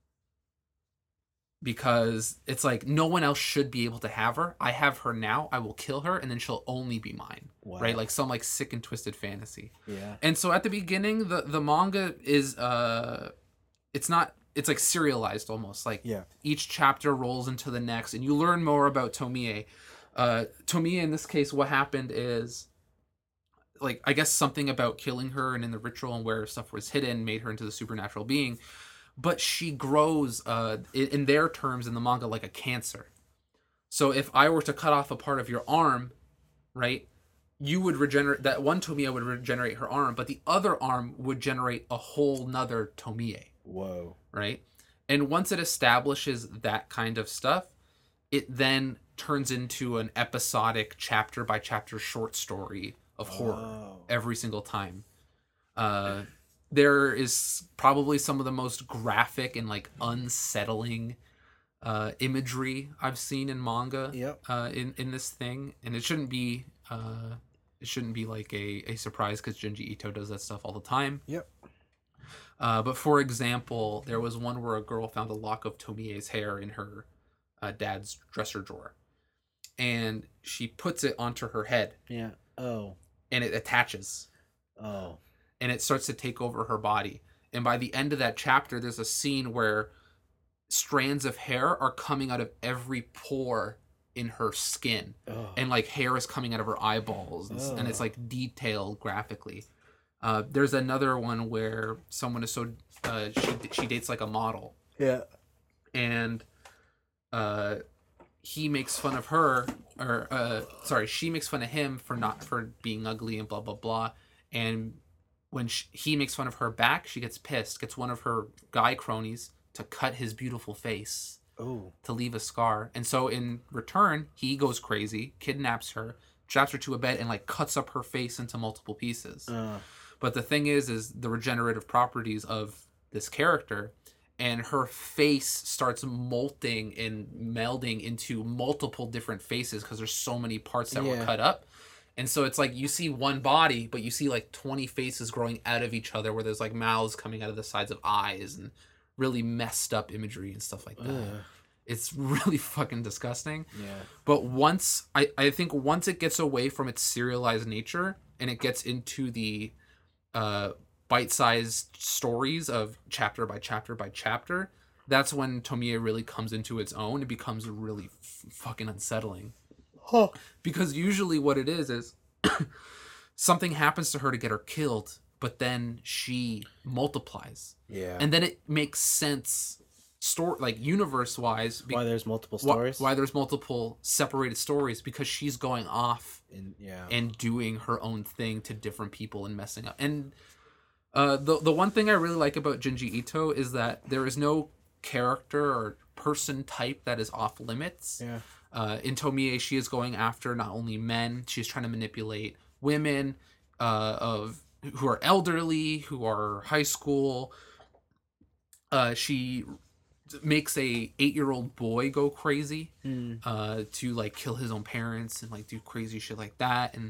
Because it's like, no one else should be able to have her. I have her now. I will kill her, and then she'll only be mine. Wow. Right? Like some like sick and twisted fantasy. Yeah. And so at the beginning, the, the manga is, uh, it's not, it's like serialized almost. Like Yeah. each chapter rolls into the next, and you learn more about Tomie. Uh, Tomie, in this case, what happened is, like, I guess something about killing her and in the ritual and where stuff was hidden made her into the supernatural being. But she grows, uh, in, in their terms in the manga, like a cancer. So if I were to cut off a part of your arm, right, you would regenerate, that one Tomie would regenerate her arm, but the other arm would generate a whole nother Tomie, Whoa. right? And once it establishes that kind of stuff, it then turns into an episodic chapter by chapter short story of horror Oh. every single time. Uh, there is probably some of the most graphic and like unsettling uh, imagery I've seen in manga. Yep. Uh, in in this thing, and it shouldn't be uh, it shouldn't be like a, a surprise because Junji Ito does that stuff all the time. Yep. Uh, but for example, there was one where a girl found a lock of Tomie's hair in her uh, dad's dresser drawer, and she puts it onto her head, Yeah. Oh. and it attaches. Oh. And it starts to take over her body. And by the end of that chapter, there's a scene where strands of hair are coming out of every pore in her skin. Oh. And like hair is coming out of her eyeballs. And, and it's Ugh. like detailed graphically. Uh, there's another one where someone is so uh, she she dates like a model, Yeah. and uh, he makes fun of her, or uh, sorry, she makes fun of him for not for being ugly and blah blah blah. And when she, he makes fun of her back, she gets pissed, gets one of her guy cronies to cut his beautiful face Oh. to leave a scar. And so in return, he goes crazy, kidnaps her, straps her to a bed, and like cuts up her face into multiple pieces. Uh, But the thing is, is the regenerative properties of this character, and her face starts molting and melding into multiple different faces because there's so many parts that were Yeah. cut up. And so it's like you see one body, but you see like twenty faces growing out of each other, where there's like mouths coming out of the sides of eyes and really messed up imagery and stuff like that. ugh. It's really fucking disgusting. Yeah. But once I, I think once it gets away from its serialized nature and it gets into the uh, bite-sized stories of chapter by chapter by chapter, that's when Tomie really comes into its own. It becomes really f- fucking unsettling. Huh. Because usually what it is is something happens to her to get her killed, but then she multiplies. Yeah. And then it makes sense story like universe wise why there's multiple why, stories? why there's multiple separated stories, because she's going off In, yeah. and doing her own thing to different people and messing up. And uh, the the one thing I really like about Junji Ito is that there is no character or person type that is off limits. Yeah. Uh, in Tomie, she is going after not only men, she's trying to manipulate women uh, of who are elderly, who are high school. Uh, she makes a eight-year-old boy go crazy Mm. uh, to like kill his own parents and like do crazy shit like that. And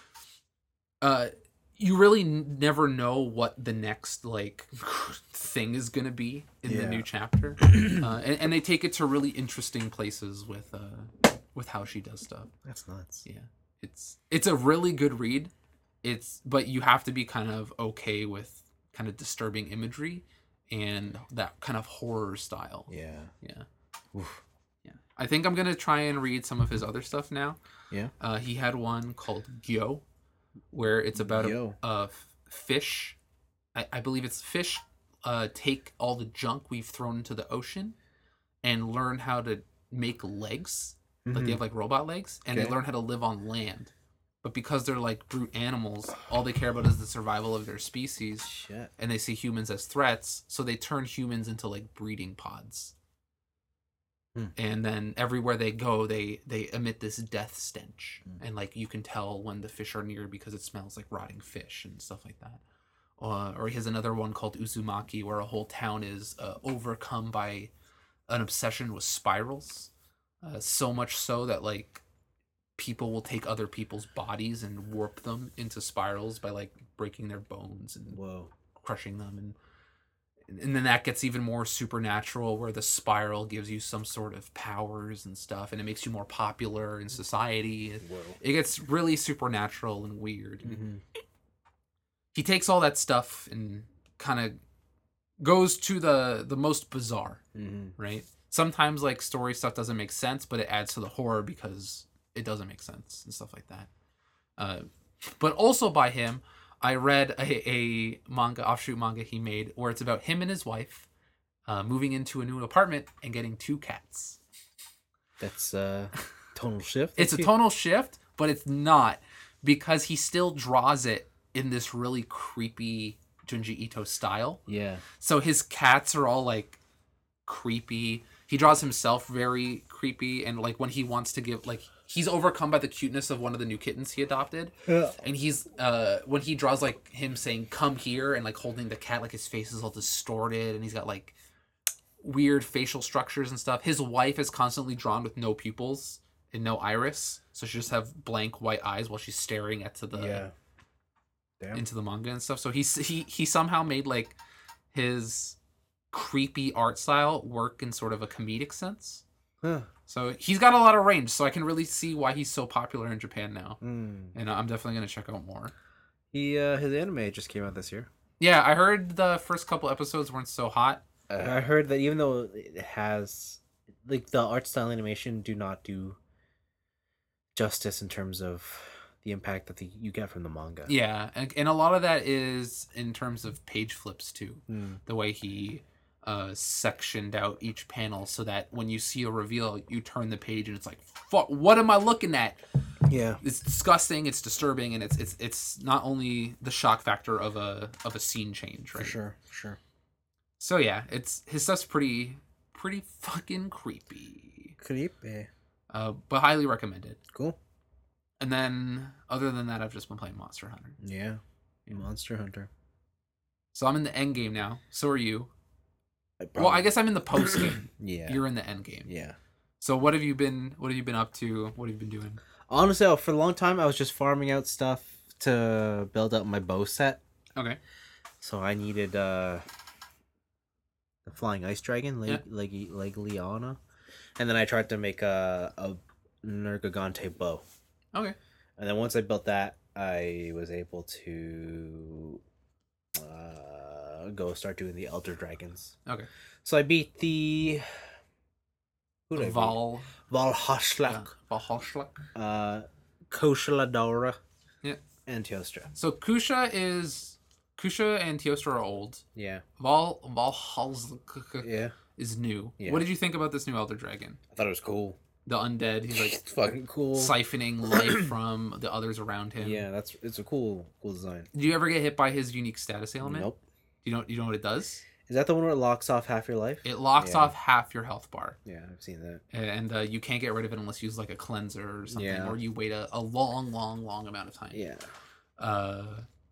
uh, you really n- never know what the next like thing is gonna be in the Yeah. new chapter, uh, and, and they take it to really interesting places with uh, with how she does stuff. That's nuts. Yeah, it's it's a really good read. It's but you have to be kind of okay with kind of disturbing imagery and that kind of horror style. Yeah. Yeah. Oof. Yeah. I think I'm gonna try and read some of his other stuff now. Yeah. Uh, he had one called Gyo, where it's about Gyo. a, a f- fish. I, I believe it's fish. Uh, take all the junk we've thrown into the ocean, and learn how to make legs. Like they have like robot legs, and Okay. they learn how to live on land. But because they're like brute animals, all they care about is the survival of their species, Shit. and they see humans as threats, so they turn humans into like breeding pods. Hmm. And then everywhere they go, they they emit this death stench, Hmm. and like you can tell when the fish are near because it smells like rotting fish and stuff like that. Uh, or he has another one called Uzumaki, where a whole town is uh, overcome by an obsession with spirals, uh, so much so that like people will take other people's bodies and warp them into spirals by like breaking their bones and Whoa. crushing them. And and then that gets even more supernatural, where the spiral gives you some sort of powers and stuff, and it makes you more popular in society. Whoa. It gets really supernatural and weird. Mm-hmm. He takes all that stuff and kind of goes to the the most bizarre, Mm-hmm. right? Sometimes like story stuff doesn't make sense, but it adds to the horror because it doesn't make sense and stuff like that. Uh, but also by him, I read a, a manga, offshoot manga he made, where it's about him and his wife uh, moving into a new apartment and getting two cats. That's uh tonal shift. It's a tonal shift, but it's not, because he still draws it in this really creepy Junji Ito style. Yeah. So his cats are all like creepy. He draws himself very creepy, and like when he wants to give like he's overcome by the cuteness of one of the new kittens he adopted. Yeah. And he's uh when he draws like him saying come here and like holding the cat, like his face is all distorted and he's got like weird facial structures and stuff. His wife is constantly drawn with no pupils and no iris, so she just have blank white eyes while she's staring at to the Yeah. Damn. into the manga and stuff. So he he he somehow made like his creepy art style work in sort of a comedic sense. Huh. So he's got a lot of range, so I can really see why he's so popular in Japan now. Mm. And I'm definitely gonna check out more. He uh his anime just came out this year. Yeah, I heard the first couple episodes weren't so hot. Uh, I heard that even though it has like the art style animation do not do justice in terms of the impact that the, you get from the manga. Yeah, and, and a lot of that is in terms of page flips too. Mm. The way he uh, sectioned out each panel so that when you see a reveal, you turn the page and it's like, fuck, what am I looking at? Yeah, It's disgusting, it's disturbing, and it's it's it's not only the shock factor of a of a scene change, right? for sure, for sure. So yeah, it's his stuff's pretty pretty fucking creepy. Creepy. Uh, but highly recommended. Cool. And then other than that, I've just been playing Monster Hunter. Yeah. Monster Hunter. So I'm in the end game now. So are you. I Well, I guess I'm in the post game. Yeah. You're in the end game. Yeah. So what have you been what have you been up to? What have you been doing? Honestly, oh, for a long time, I was just farming out stuff to build up my bow set. Okay. So I needed uh, the Flying Ice Dragon, like Yeah. like like Liana, and then I tried to make a a Nergigante bow. Okay. And then once I built that, I was able to uh, go start doing the Elder Dragons. Okay. So I beat the who did I beat? Val Valhashlak, yeah. Valhashlak. uh, Koshaladora, Yeah. and Teostra. So Kusha is Kusha and Teostra are old. Yeah, Val Valhalla yeah. is new. Yeah. What did you think about this new Elder Dragon? I thought it was cool. The undead. He's like It's fucking cool. siphoning life from the others around him. Yeah, that's it's a cool cool design. Do you ever get hit by his unique status ailment? Nope. Do you know you know what it does? Is that the one where it locks off half your life? It locks Yeah. off half your health bar. Yeah, I've seen that. And uh, you can't get rid of it unless you use like a cleanser or something, Yeah. or you wait a, a long, long, long amount of time. Yeah. Uh,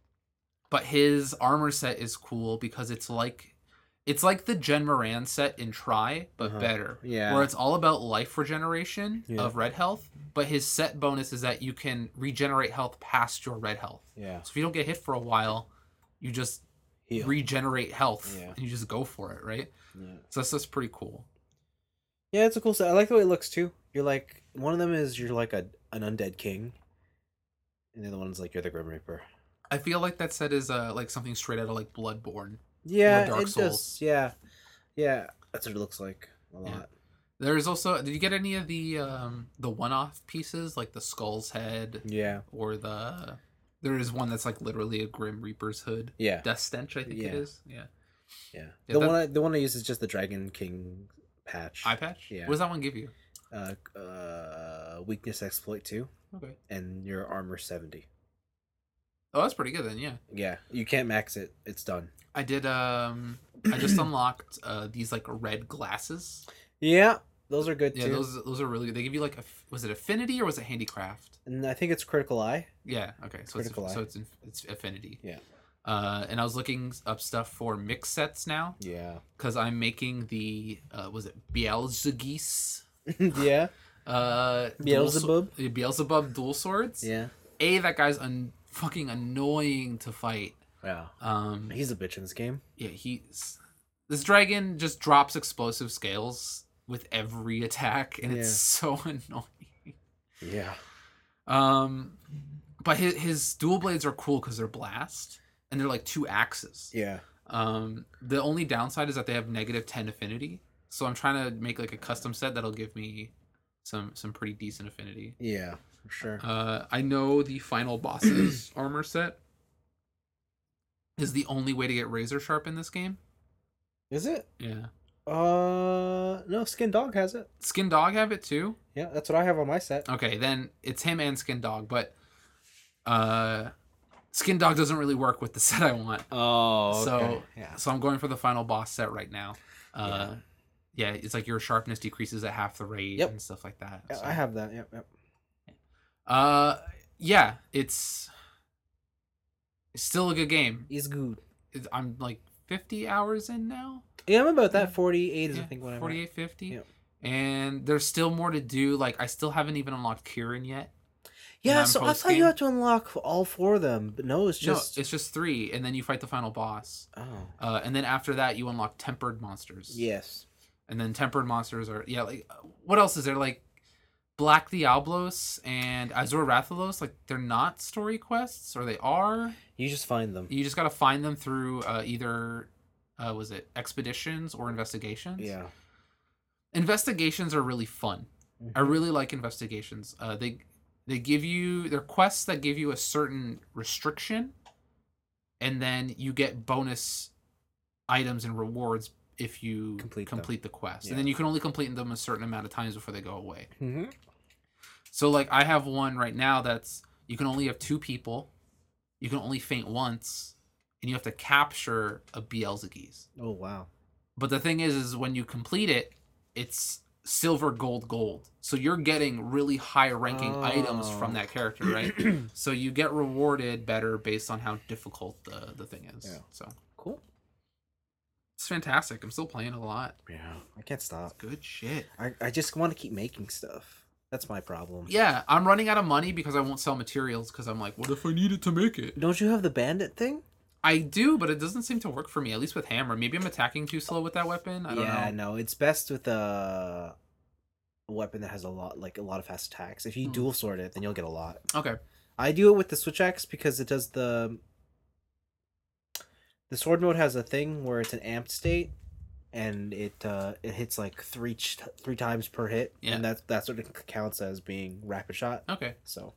but his armor set is cool because it's like it's like the Gen Moran set in Tri, but Uh-huh. better. Yeah. Where it's all about life regeneration Yeah. of red health, but his set bonus is that you can regenerate health past your red health. Yeah. So if you don't get hit for a while, you just Heal. regenerate health Yeah. and you just go for it, right? Yeah. So that's just pretty cool. Yeah, it's a cool set. I like the way it looks too. You're like one of them is you're like a an undead king, and the other one's like you're the Grim Reaper. I feel like that set is uh like something straight out of like Bloodborne. Yeah, Dark it Souls. does. Yeah, yeah, that's what it looks like a Yeah. lot. There's also did you get any of the um the one-off pieces like the Skull's head Yeah, or the there is one that's like literally a Grim Reaper's hood. yeah, Death Stench, I think Yeah. it is. Yeah. yeah. Yeah, the that- one I, the one I use is just the Dragon King patch. Eye patch? Yeah. What does that one give you? Uh, uh, weakness exploit two, Okay. and your armor seventy. Oh, that's pretty good then, yeah. Yeah, you can't max it. It's done. I did um I just unlocked uh these like red glasses. Yeah, those are good Yeah, too. those those are really good. They give you like a was it affinity or was it handicraft? And I think it's critical eye. Yeah. Okay. So Critical it's Eye. so it's in, it's affinity. Yeah. Uh, and I was looking up stuff for mix sets now Yeah. because I'm making the uh, was it Beelzegis? yeah. Uh, dual Beelzebub? sw- Beelzebub dual swords. Yeah. A that guy's un- fucking annoying to fight. Yeah. Um, He's a bitch in this game. yeah, he's this dragon just drops explosive scales with every attack, and it's Yeah. so annoying. Yeah. Um, but his his dual blades are cool because they're blast and they're like two axes. Yeah. Um, the only downside is that they have negative ten affinity. So I'm trying to make like a custom set that'll give me some some pretty decent affinity. Yeah. For sure. Uh, I know the final boss's armor set is the only way to get razor sharp in this game. Is it? Yeah. Uh, no. Skin Dog has it. Skin Dog have it too? Yeah, that's what I have on my set. Okay, then it's him and Skin Dog, but uh Skin Dog doesn't really work with the set I want. Oh. So yeah. so I'm going for the final boss set right now. Uh yeah, it's like your sharpness decreases at half the rate Yep. and stuff like that. Yeah, so. I have that. Yep. Yep. Uh yeah, it's it's still a good game. He's good. It's, I'm like fifty hours in now. Yeah, I'm about that. forty-eight is Yeah, I think what I'm. forty-eight, fifty. Yep. And there's still more to do. Like I still haven't even unlocked Kieran yet. Yeah, I'm so I post thought you game. had to unlock all four of them, but no, it's just. No, it's just three, and then you fight the final boss. Oh. Uh, and then after that, you unlock tempered monsters. Yes. And then tempered monsters are yeah. Like uh, what else is there? Like Black Diablos and Azure Rathalos. Like they're not story quests, or they are. You just find them. You just gotta find them through uh, either uh, was it expeditions or investigations. Yeah. Investigations are really fun. I Mhm. really like investigations. Uh, they They give you they're quests that give you a certain restriction, and then you get bonus items and rewards if you Complete complete, them. the quest. Yeah. And then you can only complete them a certain amount of times before they go away. Mm-hmm. So like I have one right now that's you can only have two people, you can only faint once, and you have to capture a Beelzegese. Oh wow. But the thing is is when you complete it, it's silver, gold, gold. So you're getting really high ranking Oh. items from that character, right? So you get rewarded better based on how difficult the, the thing is. Yeah. So Cool. it's fantastic. I'm still playing a lot. Yeah. I can't stop. Good shit. I, I just want to keep making stuff. That's my problem. Yeah, I'm running out of money because I won't sell materials because I'm like, what if I needed to make it? Don't you have the bandit thing? I do, but it doesn't seem to work for me, at least with hammer. Maybe I'm attacking too slow with that weapon. I don't yeah, know. no, it's best with a, a weapon that has a lot, like a lot of fast attacks. If you Hmm. dual sword it, then you'll get a lot. Okay. I do it with the switch axe because it does the. The sword mode has a thing where it's an amped state, and it uh, it hits like three ch- three times per hit, Yeah. and that's that's what it counts as being rapid shot. Okay. So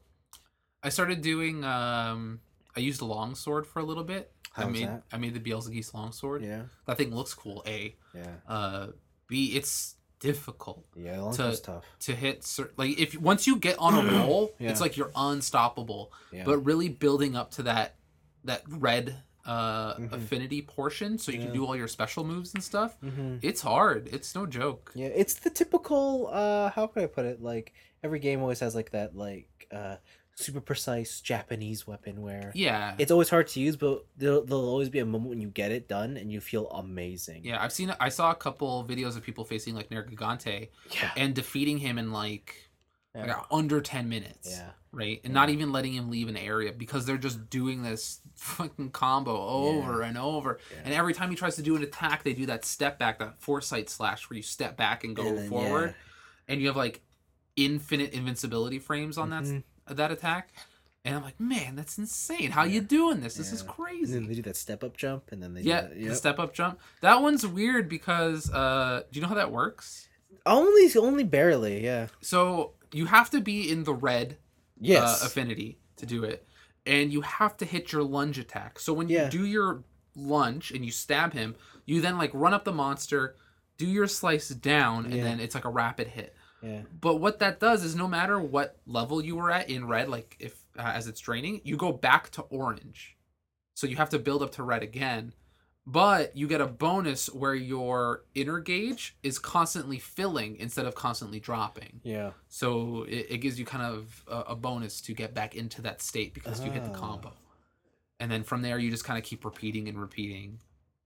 I started doing. Um, I used a longsword for a little bit. I how's made that? I made the Beelzegese longsword. Yeah, That thing looks cool. A. yeah, Uh, B. It's difficult yeah. Long To- is tough. to hit. Cer- like if once you get on a roll, Yeah. it's like you're unstoppable. Yeah, But really building up to that that red uh Mhm. affinity portion, so you Yeah. can do all your special moves and stuff. mm-hmm. It's hard. It's no joke. Yeah, it's the typical. Uh, how can I put it? Like every game always has like that, like uh, super precise Japanese weapon where Yeah. it's always hard to use, but there'll, there'll always be a moment when you get it done and you feel amazing. Yeah, I've seen I saw a couple videos of people facing like Nergigante Yeah. and defeating him in like, Yeah. like under ten minutes. Yeah. Right? And Yeah. not even letting him leave an area because they're just doing this fucking combo over and over. Yeah. And every time he tries to do an attack, they do that step back, that foresight slash where you step back and go And then, forward. yeah. And you have like infinite invincibility frames on Mhm. that that attack. And I'm like, man, that's insane. How you doing this? This is Yeah. And crazy. then they do that step up jump, and then they Yeah, do that, the yep. step up jump. That one's weird because uh do you know how that works? Only only barely, yeah. So you have to be in the red Yes. uh, affinity to do it. And you have to hit your lunge attack. So when Yeah. you do your lunge and you stab him, you then like run up the monster, do your slice down, and Yeah. then it's like a rapid hit. yeah. But what that does is no matter what level you were at in red, like if uh, as it's draining, you go back to orange. So you have to build up to red again. But you get a bonus where your inner gauge is constantly filling instead of constantly dropping. Yeah. So it, it gives you kind of a, a bonus to get back into that state because you hit the Ah. combo. And then from there, you just kind of keep repeating and repeating.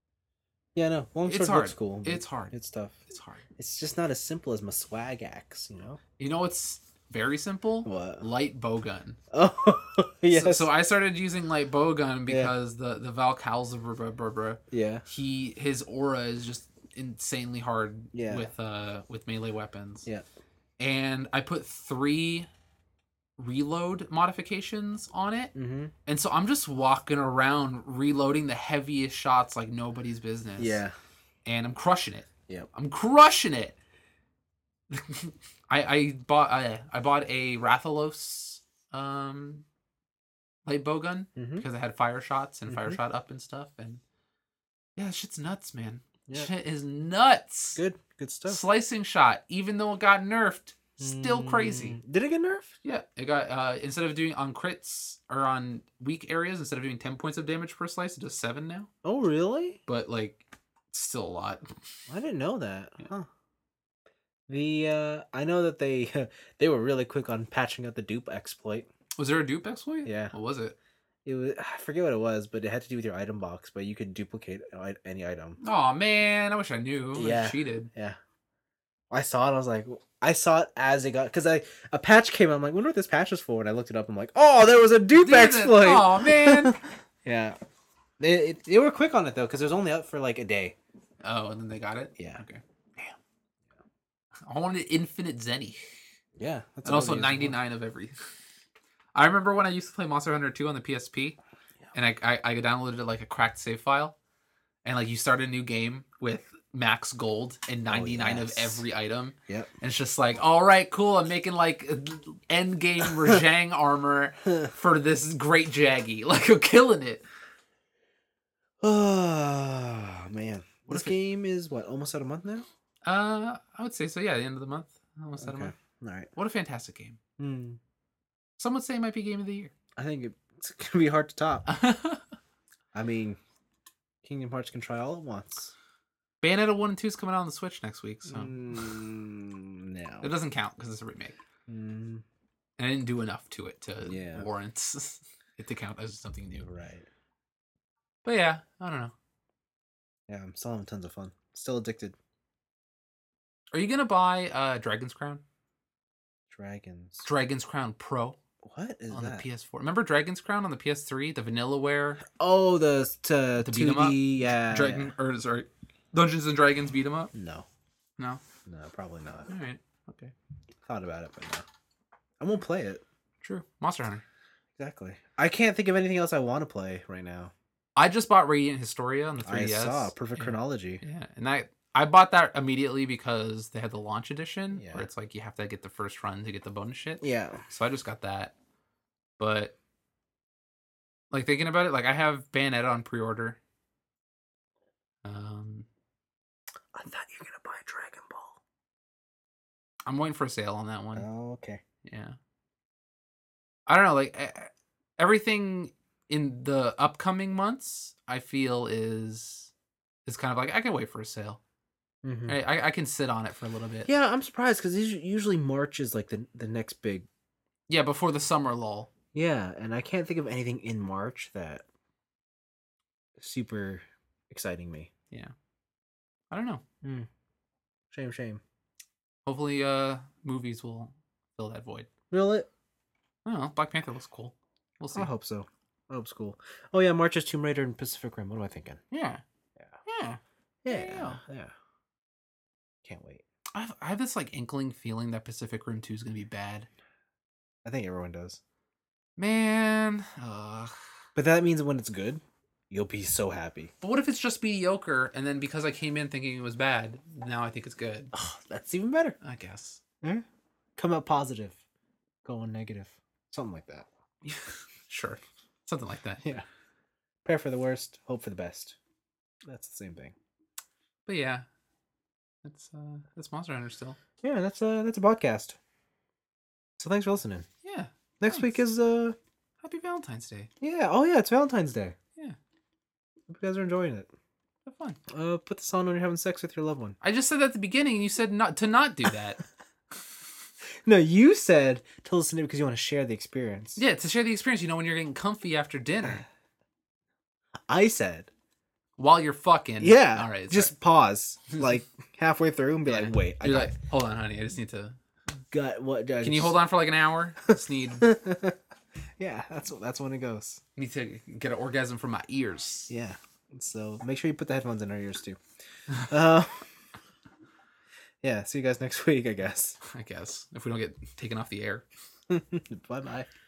Yeah, no. Long It's sword hard. looks cool. but It's hard. It's tough. It's hard. It's just not as simple as my swag axe, you know? You know what's very simple? What? Light bowgun. Oh, yes. So, so I started using light bowgun because the the Valkalzabra, yeah. he his aura is just insanely hard Yeah. with uh with melee weapons. Yeah. And I put three reload modifications on it, Mm-hmm. and so I'm just walking around reloading the heaviest shots like nobody's business. Yeah. And I'm crushing it. Yep. I'm crushing it. I I bought I, I bought a Rathalos um light bowgun Mm-hmm. because I had fire shots and fire Mhm. shot up and stuff, and yeah, shit's nuts, man. Yeah. Shit is nuts. Good. Good stuff. Slicing shot, even though it got nerfed, still crazy. Mm, Did it get nerfed? Yeah, it got uh instead of doing on crits or on weak areas, instead of doing ten points of damage per slice, it does seven now. Oh, really? But like, it's still a lot. I didn't know that. Yeah. Huh. The uh I know that they they were really quick on patching out the dupe exploit. Was there a dupe exploit? Yeah. What was it? It was I forget what it was, but it had to do with your item box, but you could duplicate i- any item. Oh man, I wish I knew. I Yeah. cheated. Yeah. I saw it, I was like I saw it as it got because I a patch came out, I'm like, wonder what this patch is for, and I looked it up, I'm like, oh, there was a dupe Did it? exploit. Oh man. Yeah. They it, they were quick on it though, because it was only up for like a day. Oh, and then they got it. Yeah. Okay. Damn. I wanted infinite Zenny, Yeah. That's and also what it is. ninety-nine of every. I remember when I used to play Monster Hunter two on the P S P, and I, I I downloaded it like a cracked save file, and like you start a new game with max gold and ninety-nine yes. of every item. Yep. And it's just like, all right, cool. I'm making like end game Rajang armor for this great Jaggy. Like, I'm killing it. Oh man, What this if it- game is what, almost out a month now? Uh, I would say so. Yeah, the end of the month. Almost at a Okay, month. all right. What a fantastic game. Hmm. Some would say it might be game of the year. I think it's gonna be hard to top. I mean, Kingdom Hearts can try all at once. Bayonetta one and two is coming out on the Switch next week, so Mm, no. it doesn't count because it's a remake. Mm, And I didn't do enough to it to Yeah. warrant it to count as something new. right. But yeah, I don't know. Yeah, I'm still having tons of fun. Still addicted. Are you gonna buy uh Dragon's Crown? Dragons. Dragon's Crown Pro What is on that? the P S four. Remember Dragon's Crown on the P S three, the Vanillaware Oh, the to To beat 'em up? two D. Yeah. Dragon or sorry, Dungeons and Dragons beat 'em up? No, No. no, probably not. All right. Okay. Thought about it, but no. I won't play it. True. Monster Hunter. Exactly. I can't think of anything else I want to play right now. I just bought Radiant Historia on the three I D S. saw Perfect yeah. Chronology. Yeah, and I I bought that immediately because they had the launch edition Yeah. where it's like you have to get the first run to get the bonus shit. Yeah. So I just got that. But like thinking about it, like I have Bayonetta on pre-order. Um, I thought you were gonna buy Dragon Ball. I'm waiting for a sale on that one. Oh, okay. Yeah. I don't know, like e- everything in the upcoming months, I feel is is kind of like I can wait for a sale. Mm-hmm. I, I I can sit on it for a little bit. Yeah, I'm surprised because usually March is like the the next big. Yeah, before the summer lull. Yeah, and I can't think of anything in March that super exciting me. Yeah. I don't know. Shame, shame. Hopefully uh movies will fill that void. Will it? I don't know. Black Panther looks cool. We'll see. I hope so. I hope it's cool. Oh yeah, March is Tomb Raider and Pacific Rim. What am I thinking? Yeah. Yeah. Yeah. Yeah, Yeah. yeah. Can't wait. I have, I have this like inkling feeling that Pacific Rim two is going to be bad. I think everyone does. Man. Ugh. But that means when it's good, you'll be so happy. But what if it's just mediocre and then because I came in thinking it was bad, now I think it's good? Oh, that's even better. I guess. Yeah. Come out positive, go on negative, something like that. Sure. Something like that. Yeah. Prepare for the worst, hope for the best. That's the same thing. But yeah. It's uh it's Monster Hunter still. Yeah, that's a that's a podcast. So thanks for listening. Yeah. Next week Thanks. is uh Happy Valentine's Day. yeah, oh yeah, it's Valentine's Day. Yeah. Hope you guys are enjoying it. Have fun. Uh put this on when you're having sex with your loved one. I just said that at the beginning and you said not to not do that. No, you said to listen to it because you want to share the experience. Yeah, to share the experience, you know, when you're getting comfy after dinner. I said While you're fucking. yeah. All right. Just pause like halfway through and be Yeah. like, wait, I You're got, like, hold on, honey. I just need to. got what? Can you hold on for like an hour? Just need Yeah, that's that's when it goes. need to get an orgasm from my ears. Yeah. So make sure you put the headphones in our ears too. Uh, yeah. See you guys next week, I guess. I guess if we don't get taken off the air. Bye bye.